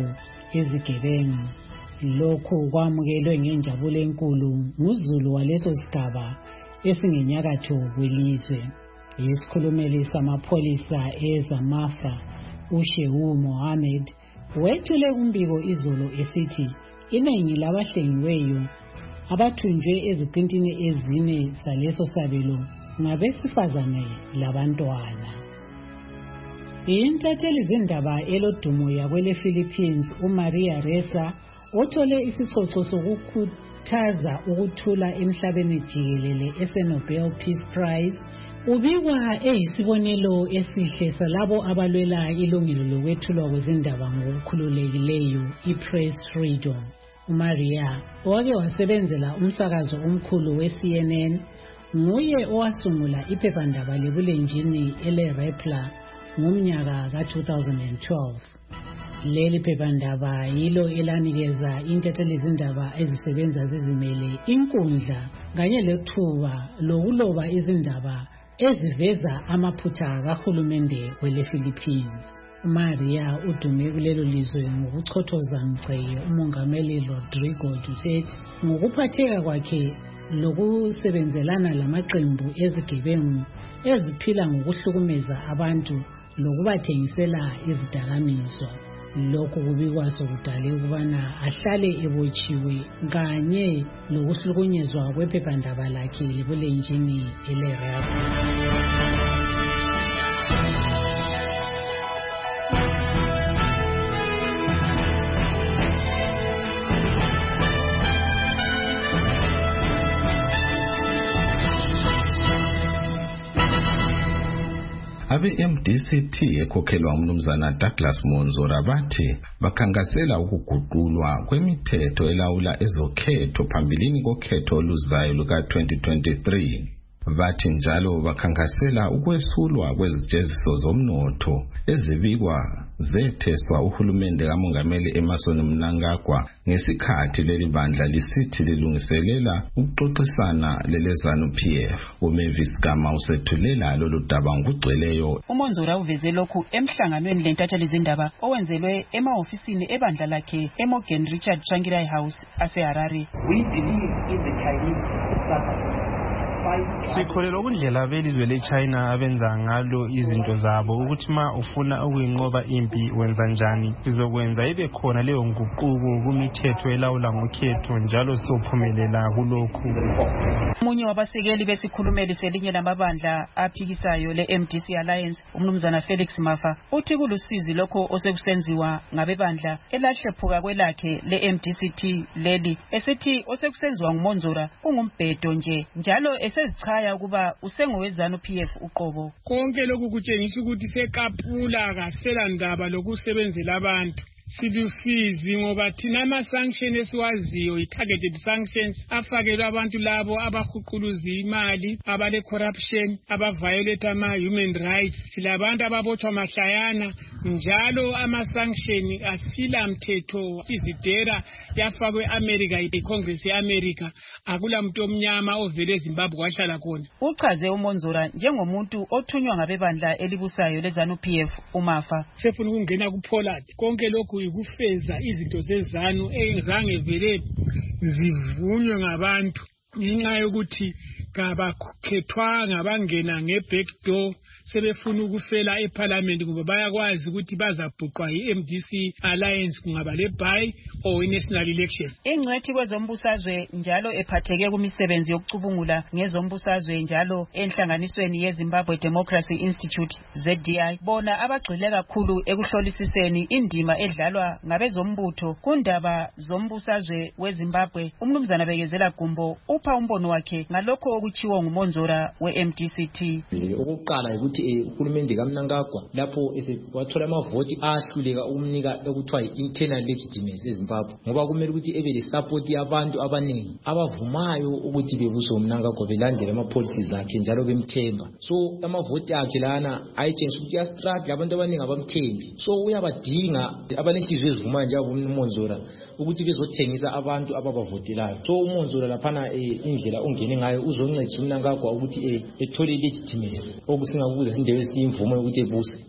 izigebengu. Lokhu kwamukelwe ngenjabulo enkulu nguzulu waleso sigaba esingenyakatho kwelizwe. Isikhulumeli samapholisa eZamafra uShehu Mohammed wethule umbiko izolo esithi iningi labahlengiweyo abathunjwe eziqintini ezine zaleso sabelo ngabesifazane labantwana. Intatheli zindaba elodumo yakwele Philippines uMaria Ressa othole isichotho sokukhuthaza ukuthula emhlabeni jikelele eseNobel Peace Prize ubikwa eyisibonelo esihle salabo abalwela ilungelo lokwethulwa kwezindaba ngokukhululekileyo ipress freedom. uMaria owake wasebenzela umsakazo omkhulu weCNN nguye owasungula iphephandaba lebulenjini eleRepla ngomnyaka ka-2012. Leli phephandaba yilo elanikeza intatheli zindaba ezisebenza zizimele inkundla kanye lethuba lokuloba izindaba eziveza amaphutha kahulumende wele Philippines. uMaria udume kulelo lizwe ngokuchothoza mgce umongameli Rodrigo Duterte ngokuphatheka kwakhe lokusebenzelana lamaqembu ezigebengu eziphila ngokuhlukumeza abantu lokubathengisela izidakamizwa. Lokhu kubikwa sokudale ukubana ahlale ebotshiwe kanye lokuhlukunyezwa kwephephandaba lakhe libulenjini eleRepla. Abe-MDCT ekhokhelwa umnumzana Douglas Monzora bathi bakhangasela ukuguqulwa kwemithetho elawula ezokhetho phambilini kokhetho oluzayo luka-2023. Bathi njalo bakhangasela ukwesulwa kwezijeziso zomnotho ezibikwa zetheswa uhulumende kamongameli Emmerson Mnangagwa ngesikhathi leli bandla lisithi lilungiselela ukuxoxisana leleZANU-PF. uMavis Gama usethulela lolu daba ngokugcweleyo. uMonzora uveze lokhu emhlanganweni lentatheli zindaba owenzelwe emahofisini ebandla lakhe eMorgan Richard Tsvangirai House aseHarare. We believe in the Chinese government. Sikholelwa kundlela belizwe leChina abenza ngalo izinto zabo ukuthi ma ufuna ukuyinqoba impi wenza njani. Sizokwenza ibe khona leyo nguquko kumithetho elawula ngokhetho njalo sophumelela kulokhu. Umunye wabasekeli besikhulumeli selinye lamabandla aphikisayo leMDC Alliance umnumzana Felix Mafa uthi kulusizi lokho osekusenziwa ngabebandla elahlephuka kwelakhe leMDCT leli esithi osekusenziwa nguMonzora ungumbhedo nje njalo esezichaya ukuba usengoweZANU-PF uqobo. Konke lokhu kutshengisa ukuthi sekapula kasela ndaba lokusebenzela abantu. Silusizi ngoba thina ama-sanction esiwaziyo i-targeted sanctions afakelwa abantu labo abahuquluza imali abale-corruption abaviolate ama-human rights. Silabantu ababotshwa mahlayana njalo ama-sanction asila mthetho. Izidera yafakwe America i-Congress ye-America akula muntu omnyama ovele eZimbabwe wahlala khona. Uchaze uMonzora njengomuntu othunywa ngabebandla elibusayo leZANU-PF uMafa. Sefuna ukungena kuPollard konke lokhu ukufeza izinto zezanu ezange vele zivunywe ngabantu ngenxa yokuthi kabakhethwanga bangena ngeback door sebefuna ukufela eParliament ngoba bayakwazi ukuthi bazabhuqwa iMDC Alliance kungaba leBhayi or national election. Ingcwethi kwezombusazwe njalo ephatheke kumisebenzi yokucubungula ngezombusazwe njalo enhlanganisweni yeZimbabwe Democracy Institute ZDI bona abagxile kakhulu ekuhlolisiseni indima edlalwa ngabezombutho kundaba zombusazwe weZimbabwe. Umnumzana Bekezela Gumbo upha umbono wakhe ngalokho okuchiwo nguMonzora weMDCT. Ukuqala ukuthi uhulumende kaMnangagwa lapho wathola amavoti ahluleka ukumnika ekuthiwa internal legitimacy eZimbabwe ngoba kumele ukuthi ebe le support yabantu abaningi abavumayo ukuthi bebuse uMnangagwa belandela ama-policies akhe njalo bemthemba. So amavoti akhe lana ayitshengisa ukuthi uyastruggle abantu abaningi abamthembi. So uyabadinga abanenhliziyo ezivumayo njalo uMonzora ukuthi bezothengisa abantu ababavotelayo. So uMonzora laphana indlela ongene ngayo uzoncedisa uMnangagwa ukuthi ethole legitimacy okusingakuza indebe esiyimvumo ukuthi ebuse.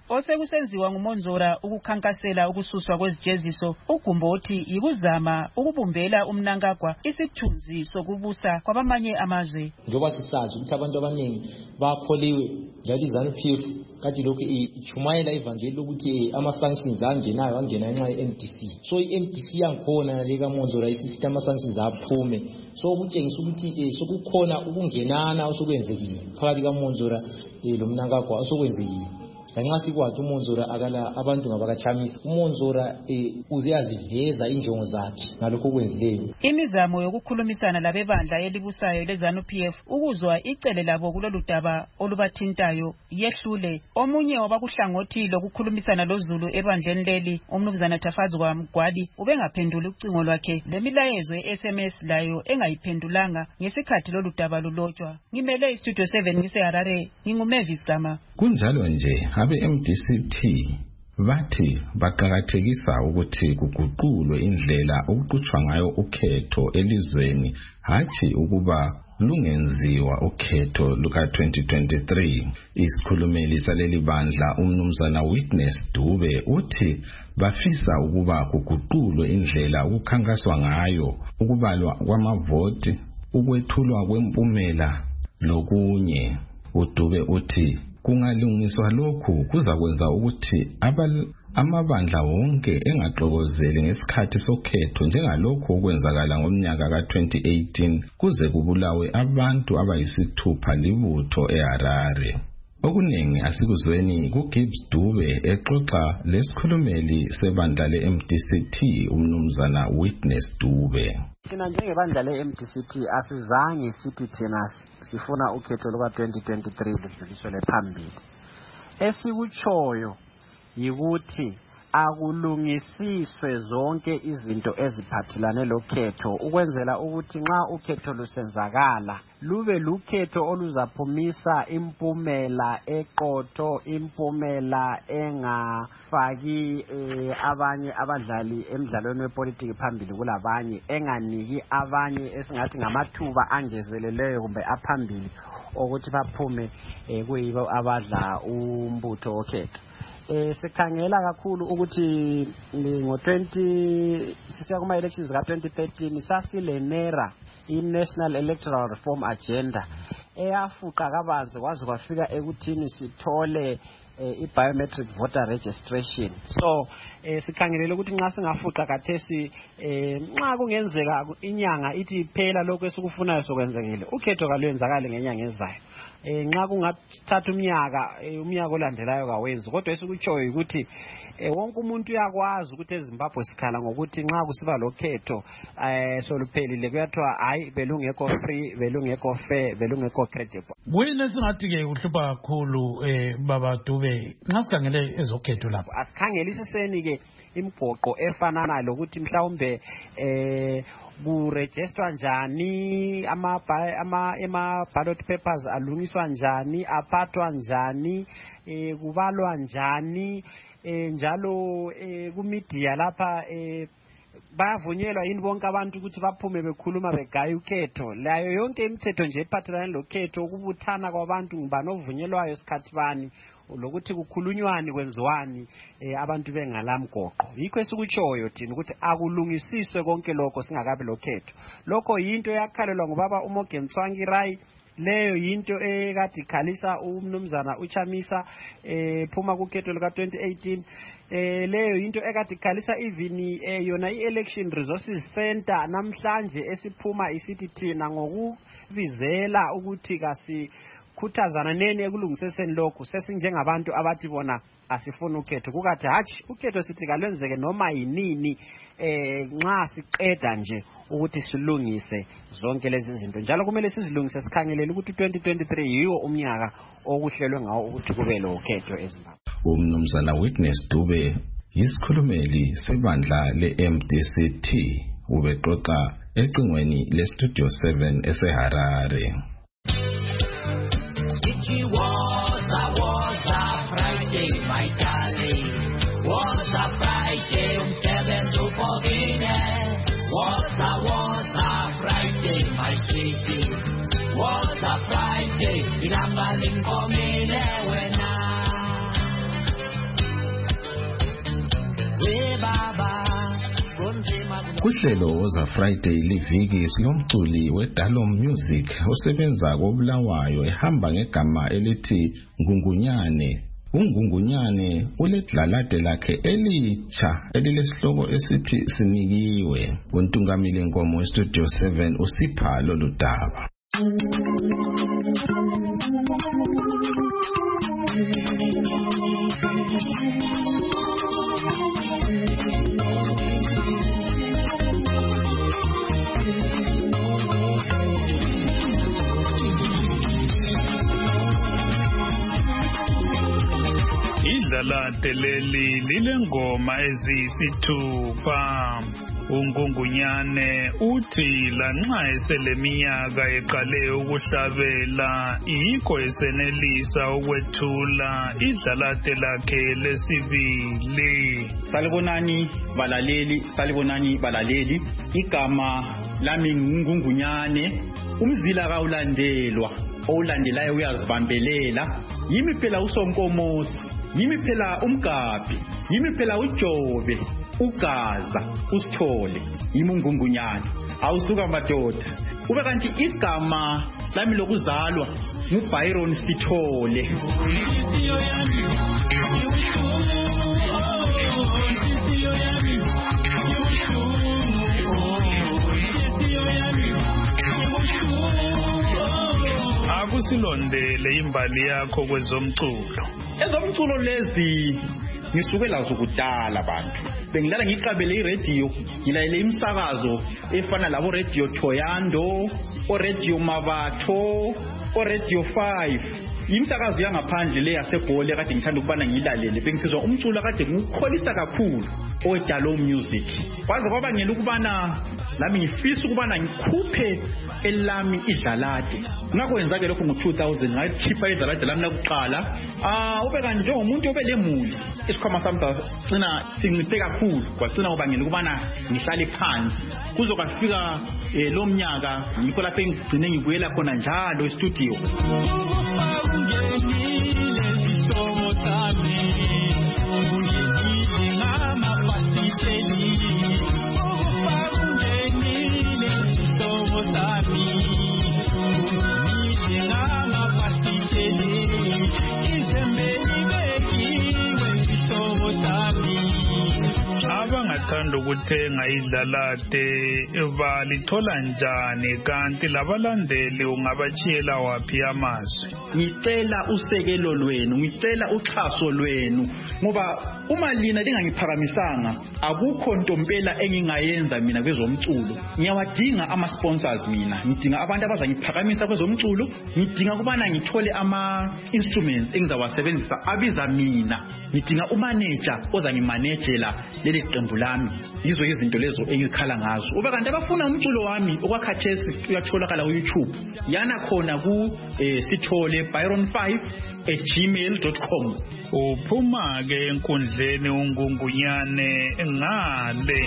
osekusenziwa nguMonzora ukukhankasela ukususwa kwezijeziso uGumbothi yikuzama ukubumbela uMnangagwa isithunzi sokubusa kwabamanye amazwe. Njoba sisazi ukuthi abantu abaningi bapholiwe njalo iZANU-PF kati lokhu ichumayela ivangeli lokuthi ama-sanctions angenayo angena ngenxa ye-MDC. So i-MDC yangikhona leka Monzora isithi ama-sanctions aphume. So kutshengisa ukuthi sokukhona ukungenana osokwenzekile phakathi kaMonzora lo Mnangagwa osokwenzekile. Nxa sikwazi uMonzora akala abantu ngabakachamisa uMonzora uziyaziveza injongo zakhe ngalokho okwenzileyo. Imizamo yokukhulumisana labebandla elibusayo leZANU-PF ukuzwa icele labo kulolu daba olubathintayo yehlule. Omunye wabakuhlangothi lokukhulumisana loZulu ebandleni leli uMnumzana Tafazwa Mgwadi ubengaphenduli ucingo lwakhe lemilayezo ye-SMS layo engayiphendulanga ngesikhathi lolu daba lulotshwa. Ngimele iStudio 7 ngiseHarare, nginguMavis Gama. Kunjalo nje abe-MDCT bathi baqakathekisa ukuthi kuguqulwe indlela okuqhutshwa ngayo ukhetho elizweni hathi ukuba lungenziwa ukhetho luka-2023. Isikhulumeli saleli bandla uMnumzana Witness Dube uthi bafisa ukuba kuguqulwe indlela okukhankaswa ngayo ukubalwa kwamavoti, ukwethulwa kwempumela lokunye. uDube uthi kungalungiswa lokhu kuzakwenza ukuthi amabandla wonke engaxokozeli ngesikhathi sokhetho njengalokho okwenzakala ngomnyaka ka-2018 kuze kubulawe abantu abayisithupha libutho eHarare. Okuningi asikuzweni kuGibbs Dube exoxa lesikhulumeli sebandla le-MDCT uMnumzana Witness Dube. Thina njengebandla le-MDCT asizange sithi thina sifuna ukhetho luka-2023 ludluliselwe phambili. Esikutshoyo yikuthi akulungisiswe zonke izinto eziphathelane lokhetho ukwenzela ukuthi nxa ukhetho lusenzakala lube lukhetho oluzaphumisa impumela eqotho, impumela engafaki abanye abadlali emidlalweni wepolitiki phambili kulabanye, enganiki abanye esingathi ngamathuba angezeleleyo kumbe aphambili ukuthi baphume kuyibo abadla umbutho wokhetho. Sikhangela kakhulu ukuthi sisiya kuma elections ka-2013 sasilenera i-National Electoral Reform Agenda eyafuqa kabanzi kwaze kwafika ekuthini sithole i-biometric voter registration. So sikhangelele ukuthi nxa singafuqa kathesi nxa kungenzeka inyanga ithi phela lokho esikufunayo sokwenzekile ukhetho kalwenzakali ngenyanga ezayo. Nxa kungathatha umnyaka olandelayo kawenzi, kodwa esikutshoyo ukuthi wonke umuntu uyakwazi ukuthi eZimbabwe sikhala ngokuthi nxa kusiba lokhetho soluphelile kuyathiwa hayi belungekho free, belungekho fair, belungekho credible. Kuyini singathi-ke kuhlupha kakhulu Baba Dube nxa sikhangele ezokhetho lapho? Asikhangelisiseni-ke imigoqo efanana lokuthi mhlawumbe kurejistwa njani ama-ballot papers alungiswa njani, aphathwa njani, kubalwa njani, njalo kumedia lapha bayavunyelwa yini bonke abantu ukuthi baphume bekhuluma begaya ukhetho. Layo yonke imithetho nje ephathelane lokhetho, ukubuthana kwabantu ngubani ovunyelwayo sikhathi bani, lokuthi kukhulunywani kwenziwani abantu bengalamgoqo. Yikho esikutshoyo thina ukuthi akulungisiswe konke lokho singakabi lokhetho. Lokho yinto yakhalelwa ngubaba uMorgan Tsvangirai. Leyo yinto ekade ikhalisa uMnumzana uChamisa phuma kukhetho luka-2018. Leyo yinto ekade ikhalisa even yona i-Election Resources Center namhlanje esiphuma isithi thina ngokuvizela ukuthi khuthazana nene ekulungiseseni lokhu sesinjengabantu abathi bona asifuna ukhetho. Kukathi hatshi ukhetho sithi kalwenzeke noma yinini nxa siqeda nje ukuthi silungise zonke lezi zinto. Njalo kumele sizilungise sikhangelele ukuthi 2023 yiwo umnyaka okuhlelwe ngawo ukuthi kube lo ukhetho eZimbabwe. uMnumzana Witness Dube yisikhulumeli sebandla le-MDCT ubexoxa ecingweni leStudio 7 eseHarare. It was a Friday, my darling. Was a Friday, umsebenzi uphovile. Was a Friday, my sweetie. Was a Friday, ilanga lingomile wena. Kuhlelo Woza Friday liviki silomculi weDalom Music osebenza koBulawayo ehamba ngegama elithi Ngungunyane. UNgungunyane uledlalade lakhe elitsha elilesihloko esithi Sinikiwe. Untungamile Nkomo weStudio 7 usipha lolu daba. Idlalade leli lilengoma eziyisithupha. UNgungunyane uthi lanxa eseleminyaka eqale ukuhlabela yikho esenelisa ukwethula idlalade lakhe lesibili. Salibonani balaleli, igama lami nguNgungunyane. Umzila kawulandelwa, owulandelayo uyazibambelela. Yimi phela uSonkomosi, yimi phela uMgabhi, yimi phela uJobe, uGaza, uSithole, yimi uNgungunyane. Awusuka madoda. Ube kanti igama lami lokuzalwa nguByron Sithole. Akusilondele imbali yakho kwezomculo. Ezomculo lezi ngisuke lazo kudala abantu. Bengilala ngiqabele iradio, ngilayele imsakazo efana labo Radio Thoyando, o Radio Mabatho, o Radio 5. Imsakazo yangaphandle le yaseGoli kade ngithanda ukubana ngilalele. Bengisizwa umculo kade ngikholisa kakhulu oweDalom Music. Kwaze kwaba ngela ukubana lami ngifisa ukubana ngikhuphe elami idlalade. Ngakwenza ke lokho ngo2000 ngayikhipha idlalade lami lokuqala. Ube kanti njengomuntu obelemuli, isikhwama sami sagcina sinciphe kakhulu. Kwagcina ngoba ngela ukubana ngihlale phansi. Kuzokafika lo mnyaka ngikho lapho engigcine ngibuyela khona njalo e-studio. Abangathanda ukuthenga idlalade balithola njani, kanti labalandeli ungabachiyela waphi amazwi? Ngicela usekelo lwenu, ngicela uxhaso lwenu, ngoba uma lina lingangiphakamisanga akukho ntompela engingayenza mina kwezomculo. Ngiyawadinga ama-sponsors mina, ngidinga abantu abazangiphakamisa kwezomculo, ngidinga ukubana ngithole ama-instruments engizawasebenzisa abiza mina, ngidinga umanager ozangimanejela leli qembu lami. Yizo izinto lezo engikhala ngazo. Ube kanti abafuna umculo wami okwakhathesi uyatholakala ku YouTube. Yana khona ku Sithole byron5@gmail.com. Uphuma ke enkundleni uNgungunyane ngale.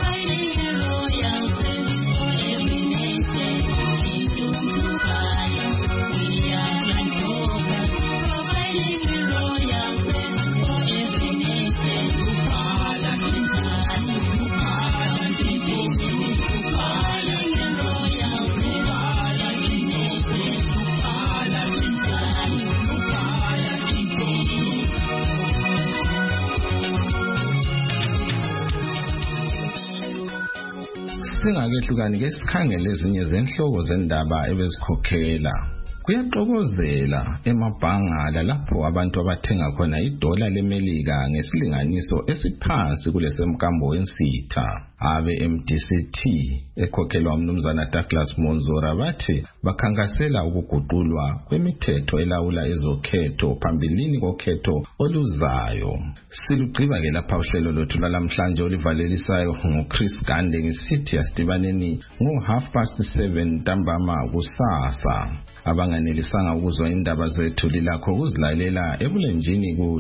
Singakehlukani ke sikhangele ezinye zenhloko zendaba ebezikhokhela. Kuyaxokozela emabhangala lapho abantu abathenga khona idola leMelika ngesilinganiso esiphansi kulesemkambo wensitha. Abe MDCT ekhokhelwa umnumzana Douglas Monzora bathi bakhankasela ukuguqulwa kwemithetho elawula ezokhetho phambilini kokhetho oluzayo. Silugqiba ke lapha uhlelo lwethu lamhlanje olivalelisayo ngoChris Gande ngisithi asidibaneni ngo7:30 ntambama kusasa. Abanganelisanga ukuzwa indaba zethu lilakho ukuzilalela ebulenjini ku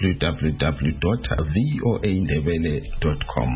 www.voaindebele.com.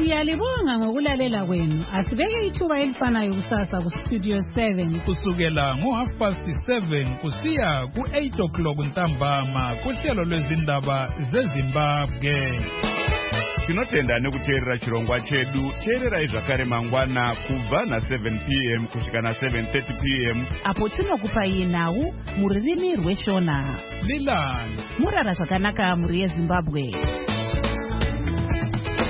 Siyalibonga ngokulalela kwenu. Asibeke ithuba elifanayo kusasa kuStudio 7 kusukela ngo7:30 kusiya ku8 ntambama kuhlelo lwezindaba zeZimbabwe. Tinotenda nekuteerera chirongwa chedu. Teererai zvakare mangwana kubva na7 p.m. kusvika na7:30 p.m. apo tinokupai nhau mururimi rweshona. Lilanga murara zvakanaka muri yeZimbabwe.